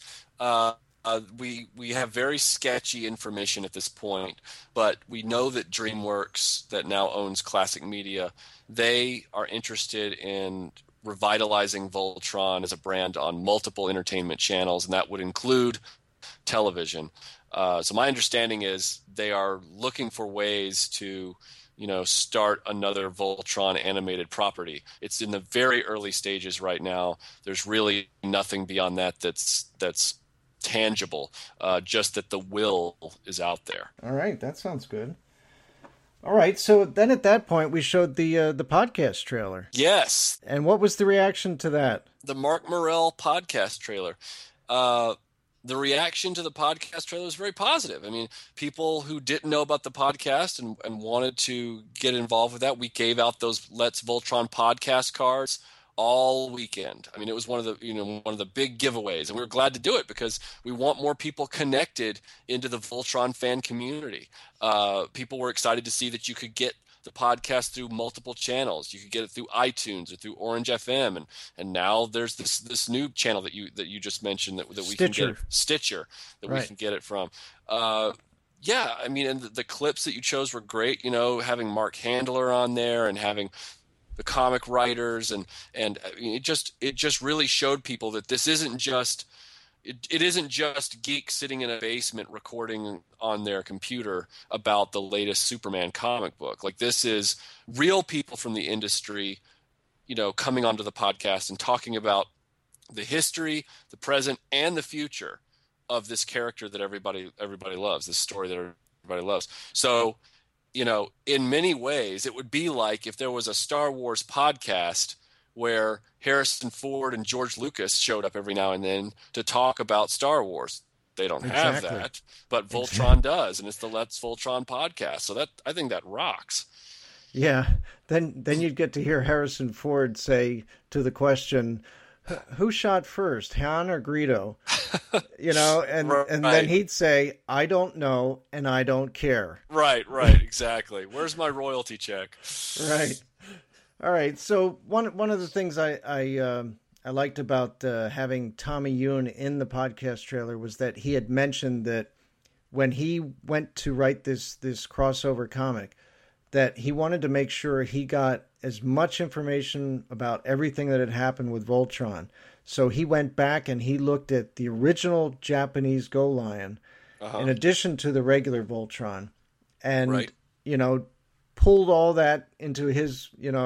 We have very sketchy information at this point, but we know that DreamWorks, that now owns Classic Media, they are interested in revitalizing Voltron as a brand on multiple entertainment channels, and that would include television. So my understanding is they are looking for ways to start another Voltron animated property. It's in the very early stages right now. There's really nothing beyond that that's tangible, just that the will is out there. All right, that sounds good. All right, so then at that point we showed the podcast trailer. Yes. And what was the reaction to that? The Mark Morrell podcast trailer. The reaction to the podcast trailer was very positive. I mean, people who didn't know about the podcast and wanted to get involved with that, we gave out those Let's Voltron podcast cards all weekend. I mean, it was one of the big giveaways, and we were glad to do it because we want more people connected into the Voltron fan community. People were excited to see that you could get the podcast through multiple channels. You could get it through iTunes or through Orange FM, and now there's this new channel that you just mentioned that we Stitcher. can get Stitcher that Right. we can get it from. Yeah, I mean, and the clips that you chose were great. Having Mark Handler on there and having the comic writers and I mean, it just really showed people that this isn't just. It isn't just geeks sitting in a basement recording on their computer about the latest Superman comic book. Like, this is real people from the industry, coming onto the podcast and talking about the history, the present, and the future of this character that everybody loves, this story that everybody loves. So, in many ways, it would be like if there was a Star Wars podcast where Harrison Ford and George Lucas showed up every now and then to talk about Star Wars. They don't have Exactly. that, but Voltron does, and it's the Let's Voltron podcast. So I think that rocks. Yeah, then you'd get to hear Harrison Ford say to the question, "Who shot first, Han or Greedo?" And then Right. he'd say, "I don't know, and I don't care." Right, exactly. Where's my royalty check? Right. All right. So one of the things I liked about having Tommy Yoon in the podcast trailer was that he had mentioned that when he went to write this crossover comic, that he wanted to make sure he got as much information about everything that had happened with Voltron. So he went back and he looked at the original Japanese Go Lion, in addition to the regular Voltron, and Right. pulled all that into his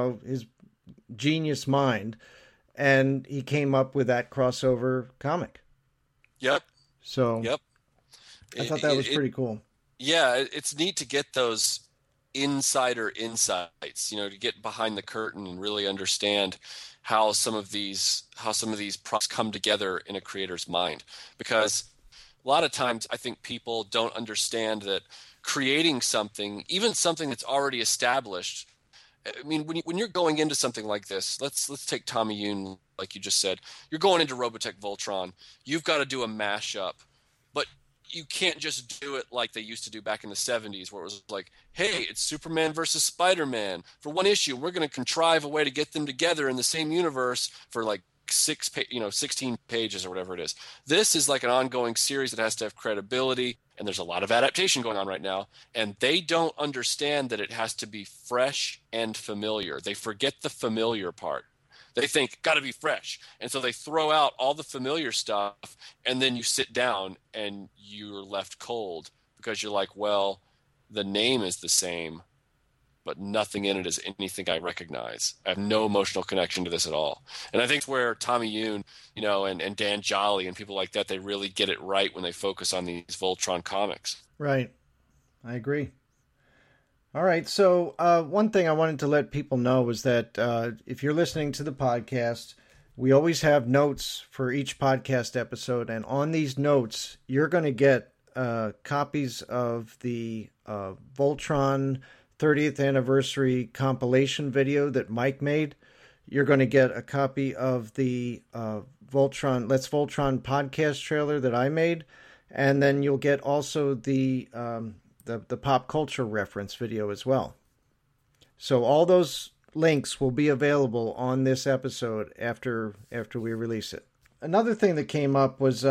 genius mind, and he came up with that crossover comic. Yep. So Yep. I thought that was pretty cool. Yeah, it's neat to get those insider insights, to get behind the curtain and really understand how some of these props come together in a creator's mind. Because a lot of times I think people don't understand that creating something, even something that's already established. I mean, when you're going into something like this, let's take Tommy Yoon, like you just said. You're going into Robotech Voltron. You've got to do a mashup, but you can't just do it like they used to do back in the 70s, where it was like, hey, it's Superman versus Spider-Man for one issue. We're going to contrive a way to get them together in the same universe for like 16 pages or whatever it is. This is like an ongoing series that has to have credibility, and there's a lot of adaptation going on right now, and they don't understand that it has to be fresh and familiar. They forget the familiar part. They think, got to be fresh. And so they throw out all the familiar stuff, and then you sit down and you're left cold because you're like, well, the name is the same, but nothing in it is anything I recognize. I have no emotional connection to this at all. And I think it's where Tommy Yoon, and Dan Jolly and people like that, they really get it right when they focus on these Voltron comics. Right. I agree. All right. So one thing I wanted to let people know was that if you're listening to the podcast, we always have notes for each podcast episode. And on these notes, you're going to get copies of the Voltron 30th anniversary compilation video that Mike made. You're going to get a copy of the Voltron Let's Voltron podcast trailer that I made, and then you'll get also the pop culture reference video as well. So all those links will be available on this episode after we release it. Another thing that came up was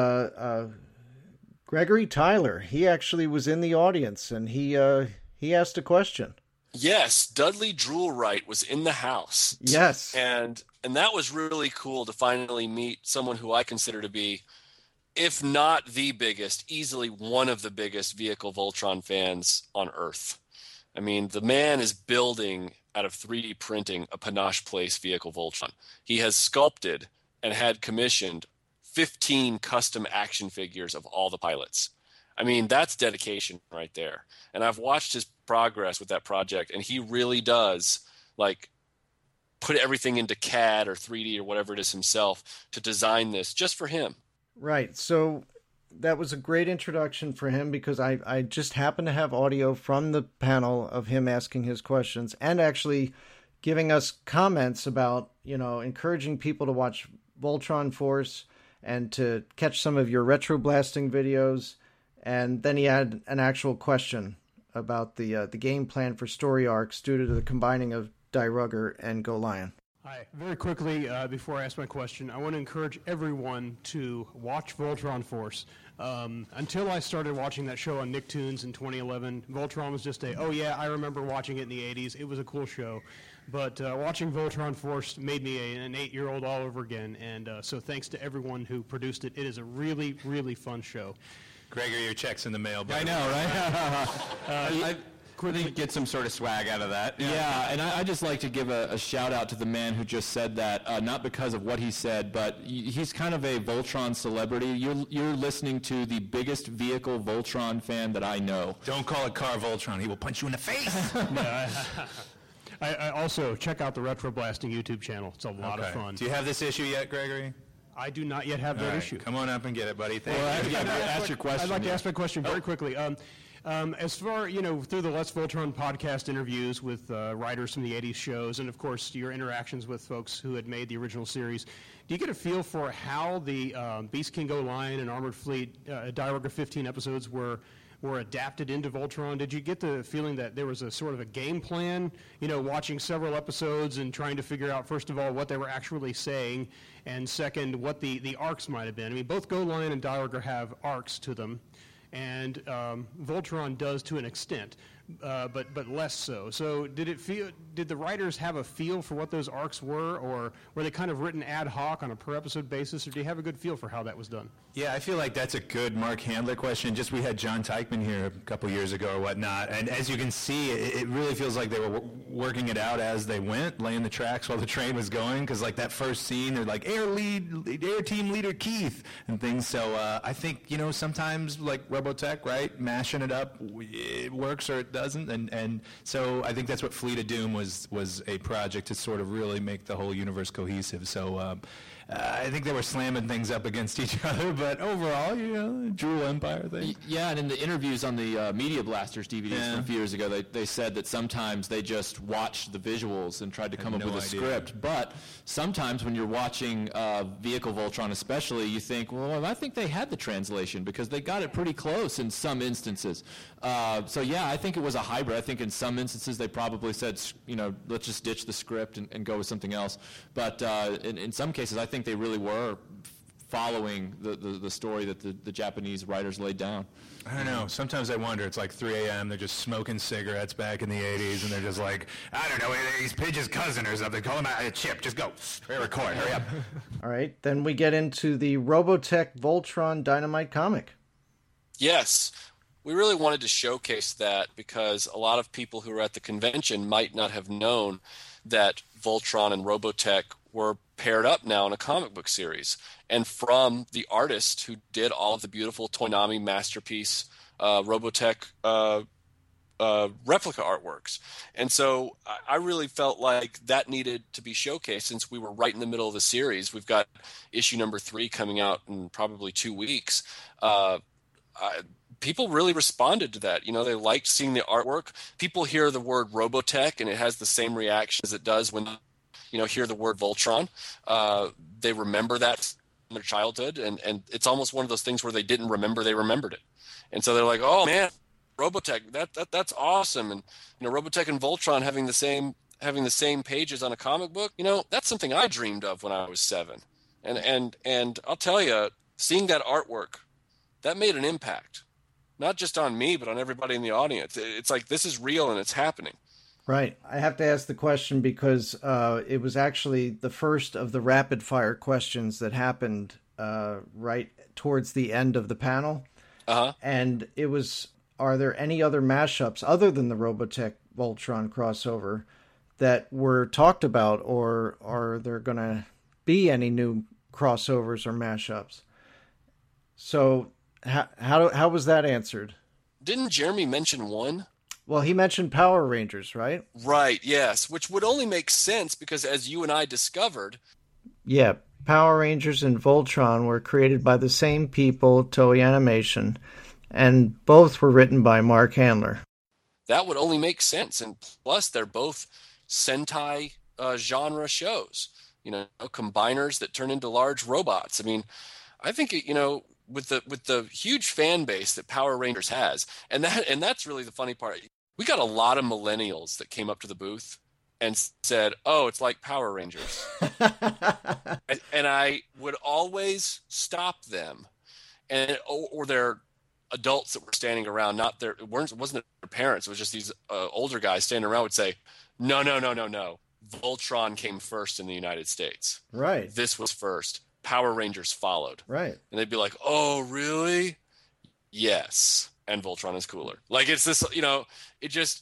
Gregory Tyler. He actually was in the audience, and he asked a question. Yes, Dudley Droolwright was in the house. Yes. And that was really cool to finally meet someone who I consider to be, if not the biggest, easily one of the biggest Vehicle Voltron fans on Earth. I mean, the man is building out of 3D printing a Panache Place vehicle Voltron. He has sculpted and had commissioned 15 custom action figures of all the pilots. I mean, that's dedication right there. And I've watched his progress with that project, and he really does like put everything into CAD or 3D or whatever it is himself to design this just for him. Right. So that was a great introduction for him because I just happened to have audio from the panel of him asking his questions and actually giving us comments about, encouraging people to watch Voltron Force and to catch some of your retro blasting videos. And then he had an actual question about the game plan for story arcs due to the combining of Die Rugger and Go Lion. Hi. Very quickly, before I ask my question, I want to encourage everyone to watch Voltron Force. Until I started watching that show on Nicktoons in 2011, Voltron was just I remember watching it in the 80s. It was a cool show. But watching Voltron Force made me an 8-year-old all over again. And so thanks to everyone who produced it. It is a really, really fun show. Gregory, your check's in the mail. I know, right? Quickly get some sort of swag out of that. Yeah, and I just like to give a shout out to the man who just said that, not because of what he said, but he's kind of a Voltron celebrity. You're listening to the biggest vehicle Voltron fan that I know. Don't call it Car Voltron. He will punch you in the face. I also check out the Retro Blasting YouTube channel. It's a lot of fun. Do you have this issue yet, Gregory? I do not yet have that issue. Come on up and get it, buddy. Thank you. Ask your question. I'd like to ask my question very quickly. As far, through the Let's Voltron podcast interviews with writers from the 80s shows, and of course your interactions with folks who had made the original series, do you get a feel for how the Beast King Go Lion and Armored Fleet Die Rugger 15 episodes were adapted into Voltron? Did you get the feeling that there was a sort of a game plan, watching several episodes and trying to figure out, first of all, what they were actually saying, and second, what the arcs might have been? I mean, both Go Lion and Die Rugger have arcs to them, and Voltron does to an extent, but less so. So did the writers have a feel for what those arcs were, or were they kind of written ad hoc on a per episode basis, or do you have a good feel for how that was done? Yeah, I feel like that's a good Mark Handler question. Just we had John Teichman here a couple years ago or whatnot, and as you can see, it really feels like they were working it out as they went, laying the tracks while the train was going, because like that first scene, they're like, air team leader Keith, and things. So I think, sometimes like Robotech, right, mashing it up, it works or it doesn't, and so I think that's what Fleet of Doom was a project to sort of really make the whole universe cohesive. So I think they were slamming things up against each other, but overall, Jewel Empire thing. Yeah, and in the interviews on the Media Blasters DVDs from a few years ago, they said that sometimes they just watched the visuals and tried to come up with a script. But sometimes when you're watching Vehicle Voltron especially, you think, well, I think they had the translation because they got it pretty close in some instances. So yeah, I think it was a hybrid. I think in some instances they probably said, let's just ditch the script and go with something else. But in some cases, I think they really were following the story that the Japanese writers laid down. I don't know. Sometimes I wonder. It's like 3 a.m. They're just smoking cigarettes back in the 80s, and they're just like, I don't know, he's Pidge's cousin or something. Call him a Chip. Just go. Record. Hurry up. All right. Then we get into the Robotech Voltron Dynamite comic. Yes. We really wanted to showcase that because a lot of people who were at the convention might not have known that Voltron and Robotech were paired up now in a comic book series. And from the artist who did all of the beautiful Toonami masterpiece Robotech replica artworks. And so I really felt like that needed to be showcased since we were right in the middle of the series. We've got issue number 3 coming out in probably 2 weeks. People really responded to that. They liked seeing the artwork. People hear the word Robotech and it has the same reaction as it does when hear the word Voltron. They remember that from their childhood, and it's almost one of those things where they didn't remember they remembered it. And so they're like, oh man, Robotech, that's awesome. And Robotech and Voltron having the same pages on a comic book, that's something I dreamed of when I was 7. And I'll tell you, seeing that artwork, that made an impact. Not just on me, but on everybody in the audience. It's like, this is real and it's happening. Right. I have to ask the question because it was actually the first of the rapid fire questions that happened right towards the end of the panel. Uh-huh. And it was, are there any other mashups other than the Robotech Voltron crossover that were talked about, or are there going to be any new crossovers or mashups? So how was that answered? Didn't Jeremy mention one? Well, he mentioned Power Rangers, right? Right, yes, which would only make sense because, as you and I discovered... Yeah, Power Rangers and Voltron were created by the same people, Toei Animation, and both were written by Mark Handler. That would only make sense, and plus they're both Sentai genre shows, combiners that turn into large robots. I mean, I think, with the huge fan base that Power Rangers has, and that's really the funny part. We got a lot of millennials that came up to the booth and said, "Oh, it's like Power Rangers," and I would always stop them, or their adults that were standing around. It wasn't their parents. It was just these older guys standing around would say, "No. Voltron came first in the United States. Right. This was first. Power Rangers followed." Right. And they'd be like, "Oh, really?" Yes. And Voltron is cooler. Like, it's this, it's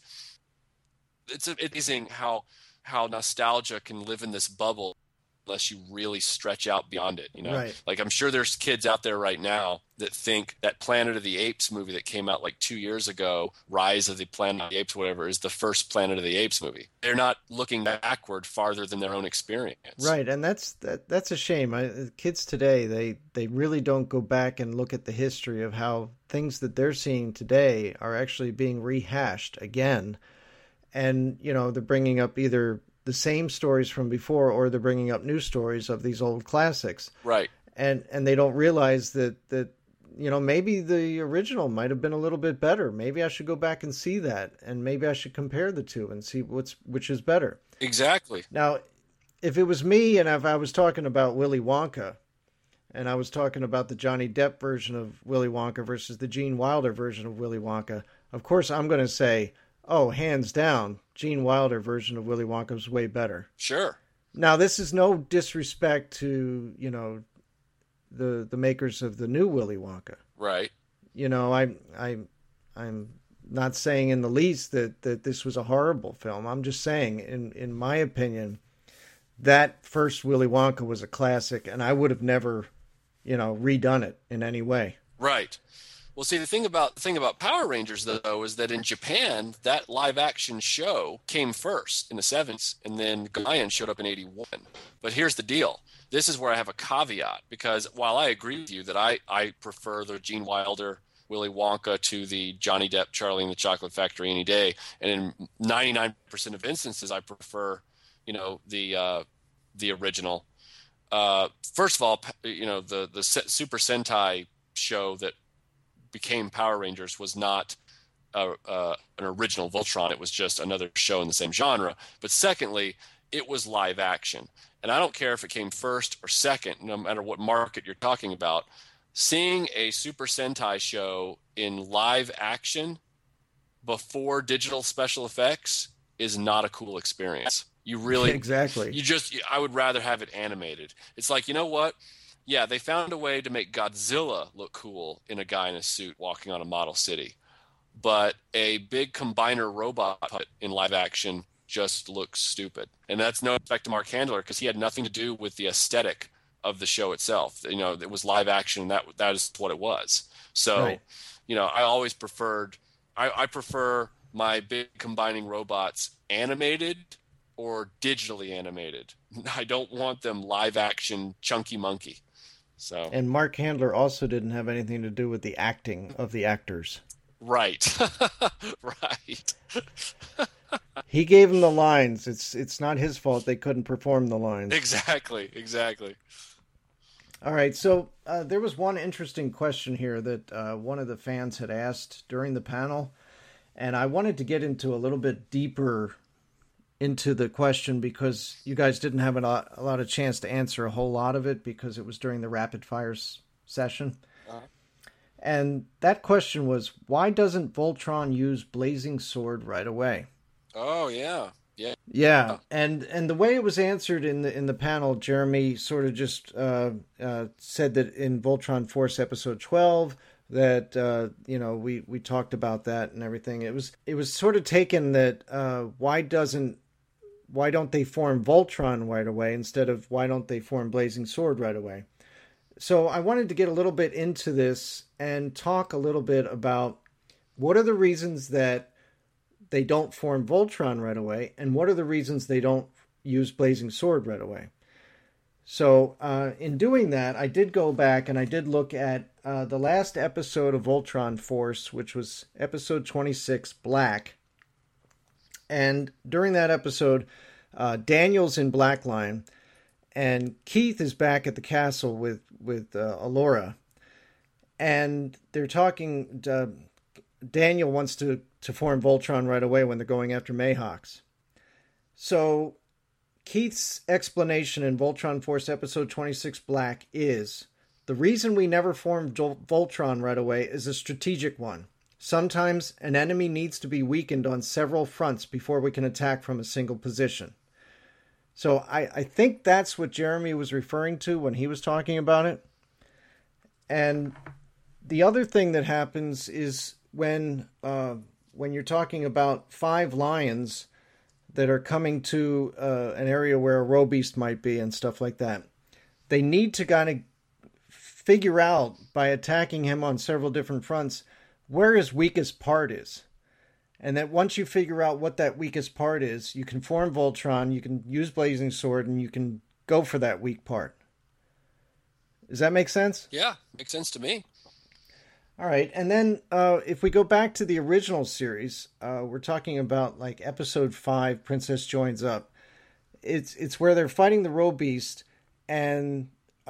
amazing how nostalgia can live in this bubble unless you really stretch out beyond it, Right. Like, I'm sure there's kids out there right now that think that Planet of the Apes movie that came out like 2 years ago, Rise of the Planet of the Apes, whatever, is the first Planet of the Apes movie. They're not looking backward farther than their own experience. Right, and that's a shame. Kids today, they really don't go back and look at the history of how things that they're seeing today are actually being rehashed again. And, they're bringing up either the same stories from before, or they're bringing up new stories of these old classics. Right. And they don't realize that maybe the original might have been a little bit better. Maybe I should go back and see that, and maybe I should compare the two and see which is better. Exactly. Now, if it was me and if I was talking about Willy Wonka, and I was talking about the Johnny Depp version of Willy Wonka versus the Gene Wilder version of Willy Wonka, of course I'm going to say, oh, hands down, Gene Wilder version of Willy Wonka was way better. Sure. Now, this is no disrespect to, the makers of the new Willy Wonka. Right. I'm not saying in the least that this was a horrible film. I'm just saying, in my opinion, that first Willy Wonka was a classic, and I would have never, redone it in any way. Right. Well, see, the thing about Power Rangers, though, is that in Japan, that live-action show came first in the 70s, and then Gaian showed up in 81. But here's the deal. This is where I have a caveat, because while I agree with you that I prefer the Gene Wilder, Willy Wonka to the Johnny Depp, Charlie and the Chocolate Factory any day, and in 99% of instances, I prefer, the original. First of all, the Super Sentai show that became Power Rangers was not an original Voltron. It was just another show in the same genre. But secondly, it was live action. And I don't care if it came first or second, no matter what market you're talking about. Seeing a Super Sentai show in live action before digital special effects is not a cool experience. You really... Exactly. I would rather have it animated. It's like, you know what? Yeah, they found a way to make Godzilla look cool in a guy in a suit walking on a model city. But a big combiner robot puppet in live action just looks stupid. And that's no respect to Mark Handler, because he had nothing to do with the aesthetic of the show itself. It was live action, and that is what it was. So, Right. I always preferred... I prefer my big combining robots animated or digitally animated. I don't want them live action chunky monkey. So. And Mark Handler also didn't have anything to do with the acting of the actors. Right. Right. He gave them the lines. It's not his fault they couldn't perform the lines. Exactly. All right, so there was one interesting question here that one of the fans had asked during the panel, and I wanted to get into a little bit deeper into the question because you guys didn't have a lot of chance to answer a whole lot of it because it was during the rapid fire session. Uh-huh. And that question was, why doesn't Voltron use Blazing Sword right away? Oh, yeah. Yeah, and the way it was answered in the panel, Jeremy sort of just said that in Voltron Force episode 12, that we talked about that and everything. It was sort of taken that why don't they form Voltron right away instead of why don't they form Blazing Sword right away? So I wanted to get a little bit into this and talk a little bit about what are the reasons that they don't form Voltron right away, and what are the reasons they don't use Blazing Sword right away. So in doing that, I did go back and I did look at the last episode of Voltron Force, which was episode 26, Black. And during that episode, Daniel's in Black Line, and Keith is back at the castle with Allura, and they're talking. Daniel wants to form Voltron right away when they're going after Mayhawks. So Keith's explanation in Voltron Force episode 26 Black is, the reason we never formed Voltron right away is a strategic one. Sometimes an enemy needs to be weakened on several fronts before we can attack from a single position. So I think that's what Jeremy was referring to when he was talking about it. And the other thing that happens is when you're talking about 5 lions that are coming to an area where a Robeast might be and stuff like that, they need to kind of figure out, by attacking him on several different fronts, where his weakest part is. And that once you figure out what that weakest part is, you can form Voltron, you can use Blazing Sword, and you can go for that weak part. Does that make sense? Yeah, makes sense to me. All right, and then if we go back to the original series, we're talking about like episode 5, Princess Joins Up. It's where they're fighting the Robeast, and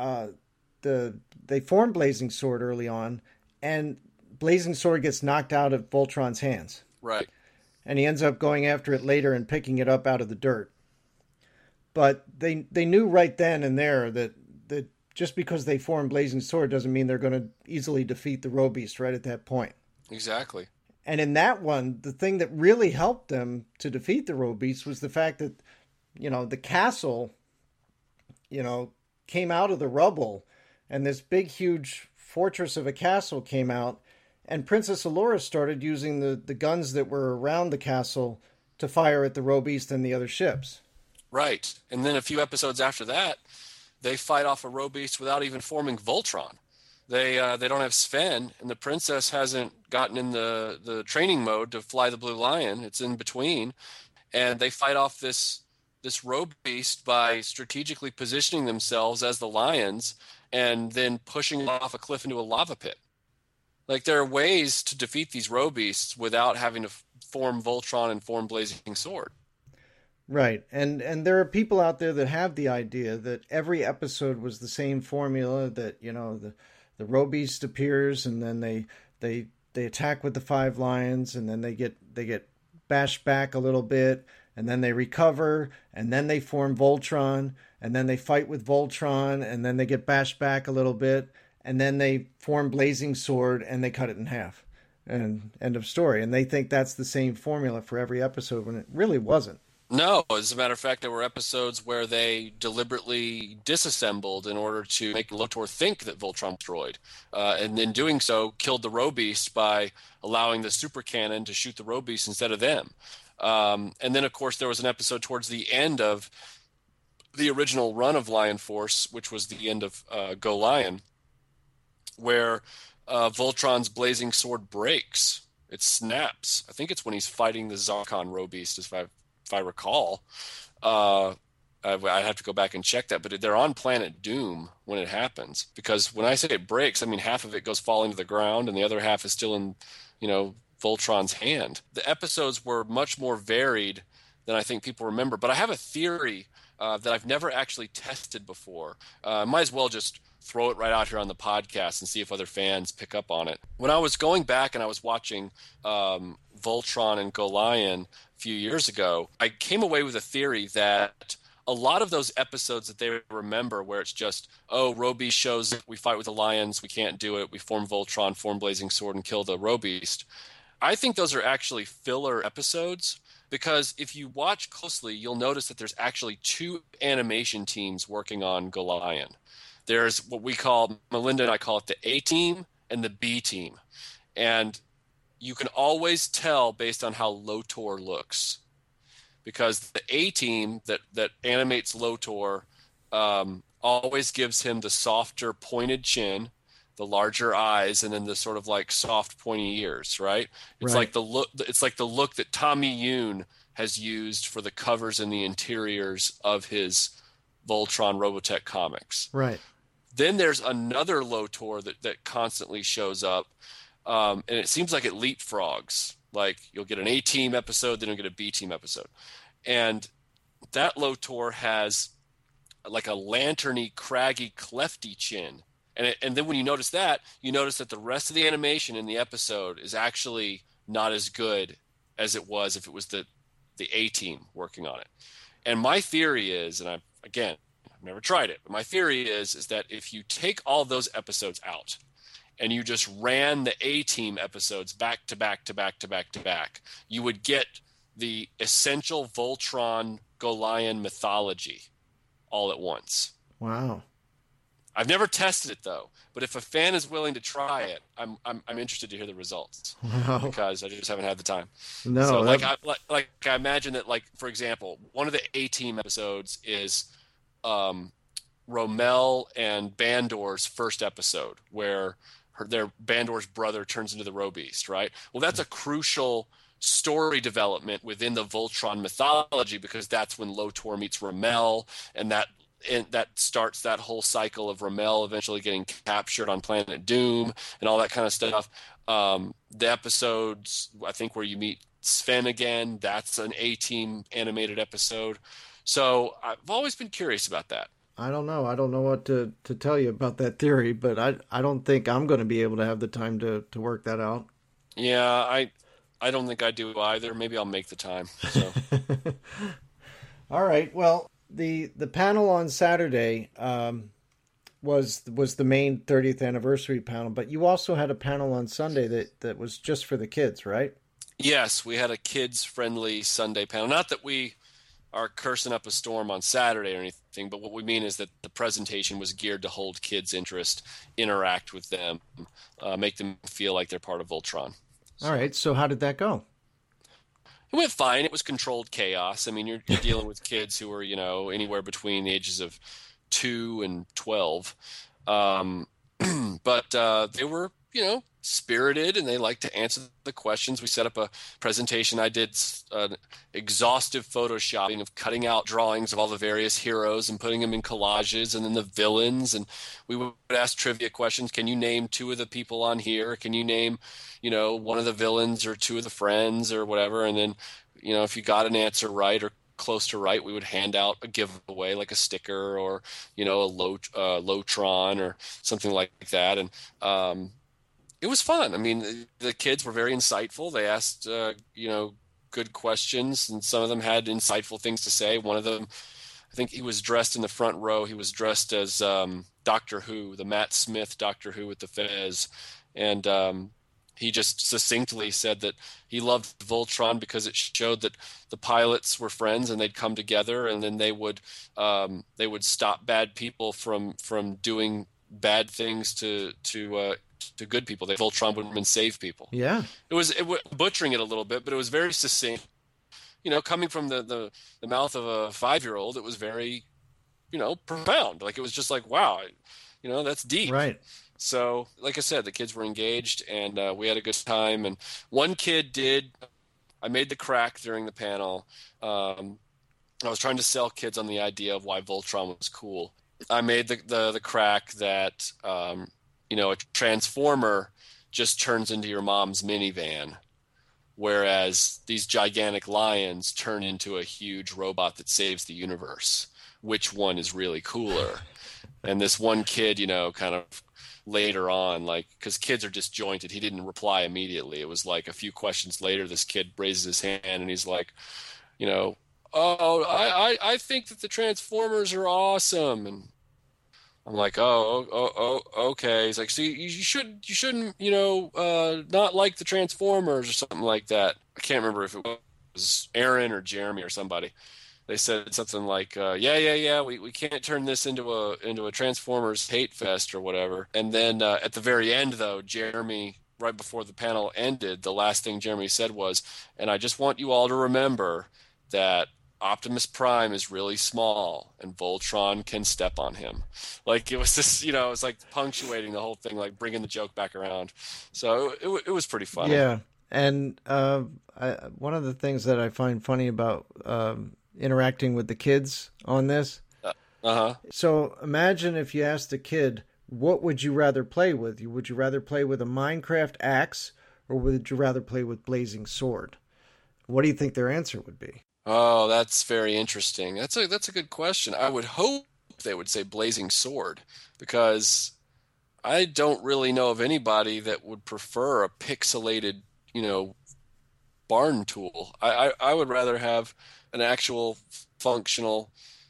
they form Blazing Sword early on, and Blazing Sword gets knocked out of Voltron's hands. Right. And he ends up going after it later and picking it up out of the dirt. But they knew right then and there that just because they form Blazing Sword doesn't mean they're going to easily defeat the Robeast right at that point. Exactly. And in that one, the thing that really helped them to defeat the Robeast was the fact that, the castle, came out of the rubble, and this big, huge fortress of a castle came out, and Princess Allura started using the guns that were around the castle to fire at the Robeast and the other ships. Right. And then a few episodes after that, they fight off a Robeast without even forming Voltron. They don't have Sven, and the princess hasn't gotten in the training mode to fly the Blue Lion. It's in between. And they fight off this Robeast by strategically positioning themselves as the lions and then pushing it off a cliff into a lava pit. Like, there are ways to defeat these Robeasts without having to form Voltron and form Blazing Sword. Right. And there are people out there that have the idea that every episode was the same formula, that, the Robeast appears, and then they attack with the 5 lions, and then they get bashed back a little bit, and then they recover, and then they form Voltron, and then they fight with Voltron, and then they get bashed back a little bit, and then they form Blazing Sword, and they cut it in half. And end of story. And they think that's the same formula for every episode, when it really wasn't. No, as a matter of fact, there were episodes where they deliberately disassembled in order to make Lotor think that Voltron was destroyed. And in doing so, killed the Robeast by allowing the super cannon to shoot the Robeast instead of them. And then, of course, there was an episode towards the end of the original run of Lion Force, which was the end of Go Lion, where Voltron's Blazing Sword breaks. It snaps. I think it's when he's fighting the Zarkon Robeast, if I recall. I'd have to go back and check that, but they're on Planet Doom when it happens. Because when I say it breaks, I mean half of it goes falling to the ground, and the other half is still in, Voltron's hand. The episodes were much more varied than I think people remember. But I have a theory that I've never actually tested before. Might as well just throw it right out here on the podcast and see if other fans pick up on it. When I was going back and I was watching Voltron and Go Lion a few years ago, I came away with a theory that a lot of those episodes that they remember where it's just, Robeast shows up, we fight with the lions, we can't do it, we form Voltron, form Blazing Sword, and kill the Robeast. I think those are actually filler episodes, because if you watch closely, you'll notice that there's actually 2 animation teams working on Go Lion. There's what we call, Melinda and I call it the A team, and the B team. And you can always tell based on how Lotor looks, because the A team that animates Lotor always gives him the softer pointed chin, the larger eyes, and then the sort of like soft pointy ears, right? It's like the look. It's like the look that Tommy Yoon has used for the covers and the interiors of his Voltron Robotech comics. Right. Then there's another Lotor that constantly shows up, and it seems like it leapfrogs. Like you'll get an A team episode, then you'll get a B team episode, and that Lotor has like a lanterny, craggy, clefty chin. And then when you notice that the rest of the animation in the episode is actually not as good as it was if it was the A team working on it. And my theory is, and I've never tried it, but my theory is that if you take all those episodes out and you just ran the A team episodes back to back to back to back to back, you would get the essential Voltron Golian mythology all at once. Wow. I've never tested it though, but if a fan is willing to try it, I'm interested to hear the results. Wow. Because I just haven't had the time. No, so I imagine that, like, for example, one of the A team episodes is Rommel and Bandor's first episode, where their Bandor's brother turns into the Robeast, right? Well, that's a crucial story development within the Voltron mythology, because that's when Lotor meets Rommel, and that starts that whole cycle of Rommel eventually getting captured on Planet Doom and all that kind of stuff. The episodes, I think, where you meet Sven again, that's an A-team animated episode. So I've always been curious about that. I don't know. I don't know what to tell you about that theory, but I don't think I'm going to be able to have the time to work that out. Yeah, I don't think I do either. Maybe I'll make the time. So. All right. Well, the panel on Saturday was the main 30th anniversary panel, but you also had a panel on Sunday that was just for the kids, right? Yes, we had a kids-friendly Sunday panel. Not that we are cursing up a storm on Saturday or anything, but what we mean is that the presentation was geared to hold kids' interest, interact with them, make them feel like they're part of Voltron. All right, so how did that go? It went fine. It was controlled chaos. I mean, you're dealing with kids who are, anywhere between the ages of 2 and 12. But they were, spirited, and they liked to answer the questions. We set up a presentation. I did an exhaustive photoshopping of cutting out drawings of all the various heroes and putting them in collages, and then the villains. And we would ask trivia questions. Can you name 2 of the people on here? Can you name, one of the villains or 2 of the friends or whatever? And then, if you got an answer right or close to right, we would hand out a giveaway, like a sticker or, a Lotron or something like that. And, it was fun. I mean, the kids were very insightful. They asked, good questions, and some of them had insightful things to say. One of them, I think he was dressed in the front row. He was dressed as Doctor Who, the Matt Smith Doctor Who with the fez. And he just succinctly said that he loved Voltron because it showed that the pilots were friends and they'd come together, and then they would stop bad people from doing bad things to good people. That Voltron would come and save people. Yeah, it was butchering it a little bit, but it was very succinct. Coming from the mouth of a 5-year-old, it was very, profound. Like, it was just like, wow, that's deep. Right. So, like I said, the kids were engaged, and we had a good time. And one kid I made the crack during the panel. I was trying to sell kids on the idea of why Voltron was cool. I made the crack that, a transformer just turns into your mom's minivan, whereas these gigantic lions turn into a huge robot that saves the universe. Which one is really cooler? And this one kid, kind of later on, like, because kids are disjointed, he didn't reply immediately. It was like a few questions later, this kid raises his hand and he's like, I think that the Transformers are awesome. And I'm like, okay. He's like, so you shouldn't, not like the Transformers or something like that. I can't remember if it was Aaron or Jeremy or somebody. they said something like, yeah, we can't turn this into a Transformers hate fest or whatever. And then at the very end, though, Jeremy, right before the panel ended, the last thing Jeremy said was, and I just want you all to remember that Optimus Prime is really small and Voltron can step on him. Like, it was this, it was like punctuating the whole thing, like bringing the joke back around. So it was pretty funny. Yeah. And one of the things that I find funny about interacting with the kids on this. So imagine if you asked the kid, what would you rather play with? Would you rather play with a Minecraft axe or would you rather play with Blazing Sword? What do you think their answer would be? Oh, that's very interesting. That's a good question. I would hope they would say Blazing Sword, because I don't really know of anybody that would prefer a pixelated, barn tool. I would rather have an actual functional,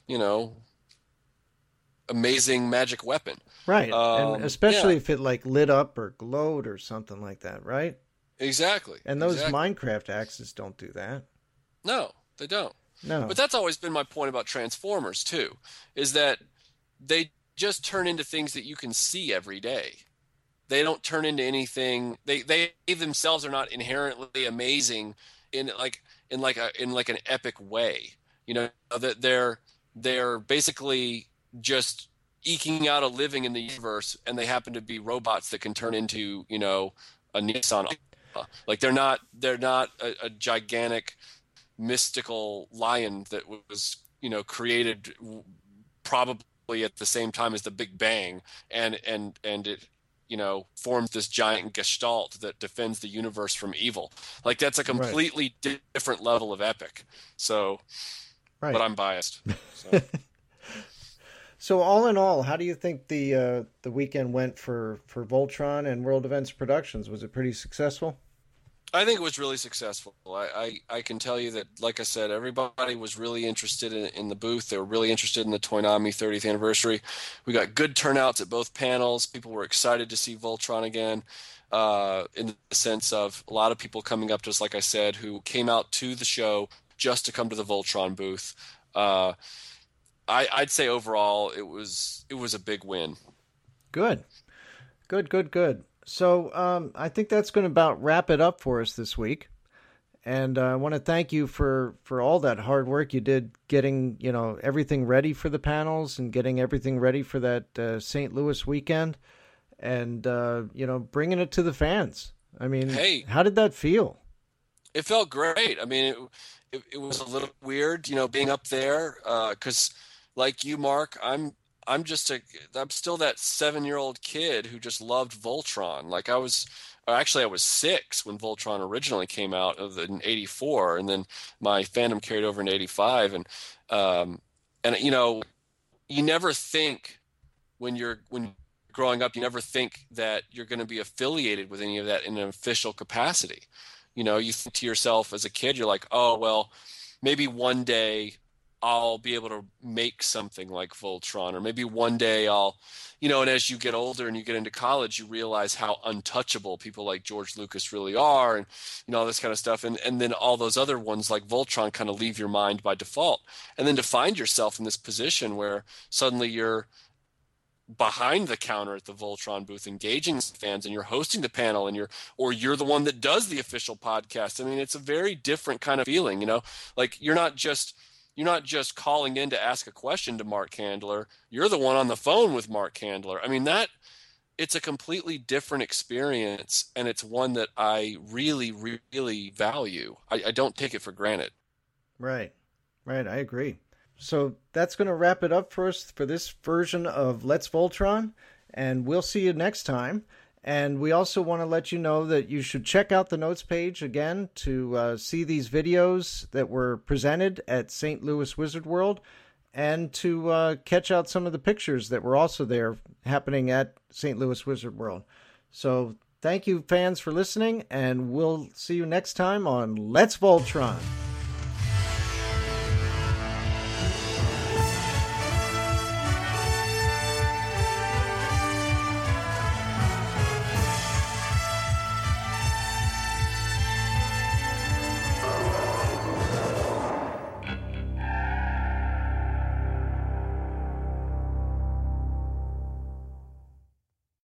amazing magic weapon. Right. And especially if it like lit up or glowed or something like that, right? Exactly. And those Minecraft axes don't do that. No, they don't. No. But that's always been my point about Transformers too, is that they just turn into things that you can see every day. They don't turn into anything. They themselves are not inherently amazing in an epic way. That they're basically just eking out a living in the universe, and they happen to be robots that can turn into a Nissan. Like they're not a gigantic mystical lion that was created probably at the same time as the Big Bang, and it forms this giant gestalt that defends the universe from evil. Like that's a completely different level of epic. So, but I'm biased. So. So all in all, how do you think the weekend went for Voltron and World Events Productions? Was it pretty successful? I think it was really successful. I can tell you that, like I said, everybody was really interested in the booth. They were really interested in the Toonami 30th anniversary. We got good turnouts at both panels. People were excited to see Voltron again, in the sense of a lot of people coming up to us, like I said, who came out to the show just to come to the Voltron booth. I'd say overall it was a big win. Good. So I think that's going to about wrap it up for us this week. And I want to thank you for all that hard work you did getting, everything ready for the panels and getting everything ready for that St. Louis weekend and, bringing it to the fans. I mean, hey, how did that feel? It felt great. I mean, it was a little weird, being up there because like you, Mark, I'm still that 7-year-old kid who just loved Voltron. Like I was 6 when Voltron originally came out in '84, and then my fandom carried over in '85. And you never think when growing up, you never think that you're going to be affiliated with any of that in an official capacity. You think to yourself as a kid, you're like, oh well, maybe one day I'll be able to make something like Voltron, or maybe one day I'll, and as you get older and you get into college, you realize how untouchable people like George Lucas really are, and, all this kind of stuff. And then all those other ones like Voltron kind of leave your mind by default. And then to find yourself in this position where suddenly you're behind the counter at the Voltron booth, engaging fans, and you're hosting the panel, and you're the one that does the official podcast. I mean, it's a very different kind of feeling, like you're not just calling in to ask a question to Mark Handler. You're the one on the phone with Mark Handler. I mean, it's a completely different experience, and it's one that I really, really value. I don't take it for granted. Right. I agree. So that's going to wrap it up for us for this version of Let's Voltron, and we'll see you next time. And we also want to let you know that you should check out the notes page again to see these videos that were presented at St. Louis Wizard World, and to catch out some of the pictures that were also there happening at St. Louis Wizard World. So thank you, fans, for listening, and we'll see you next time on Let's Voltron.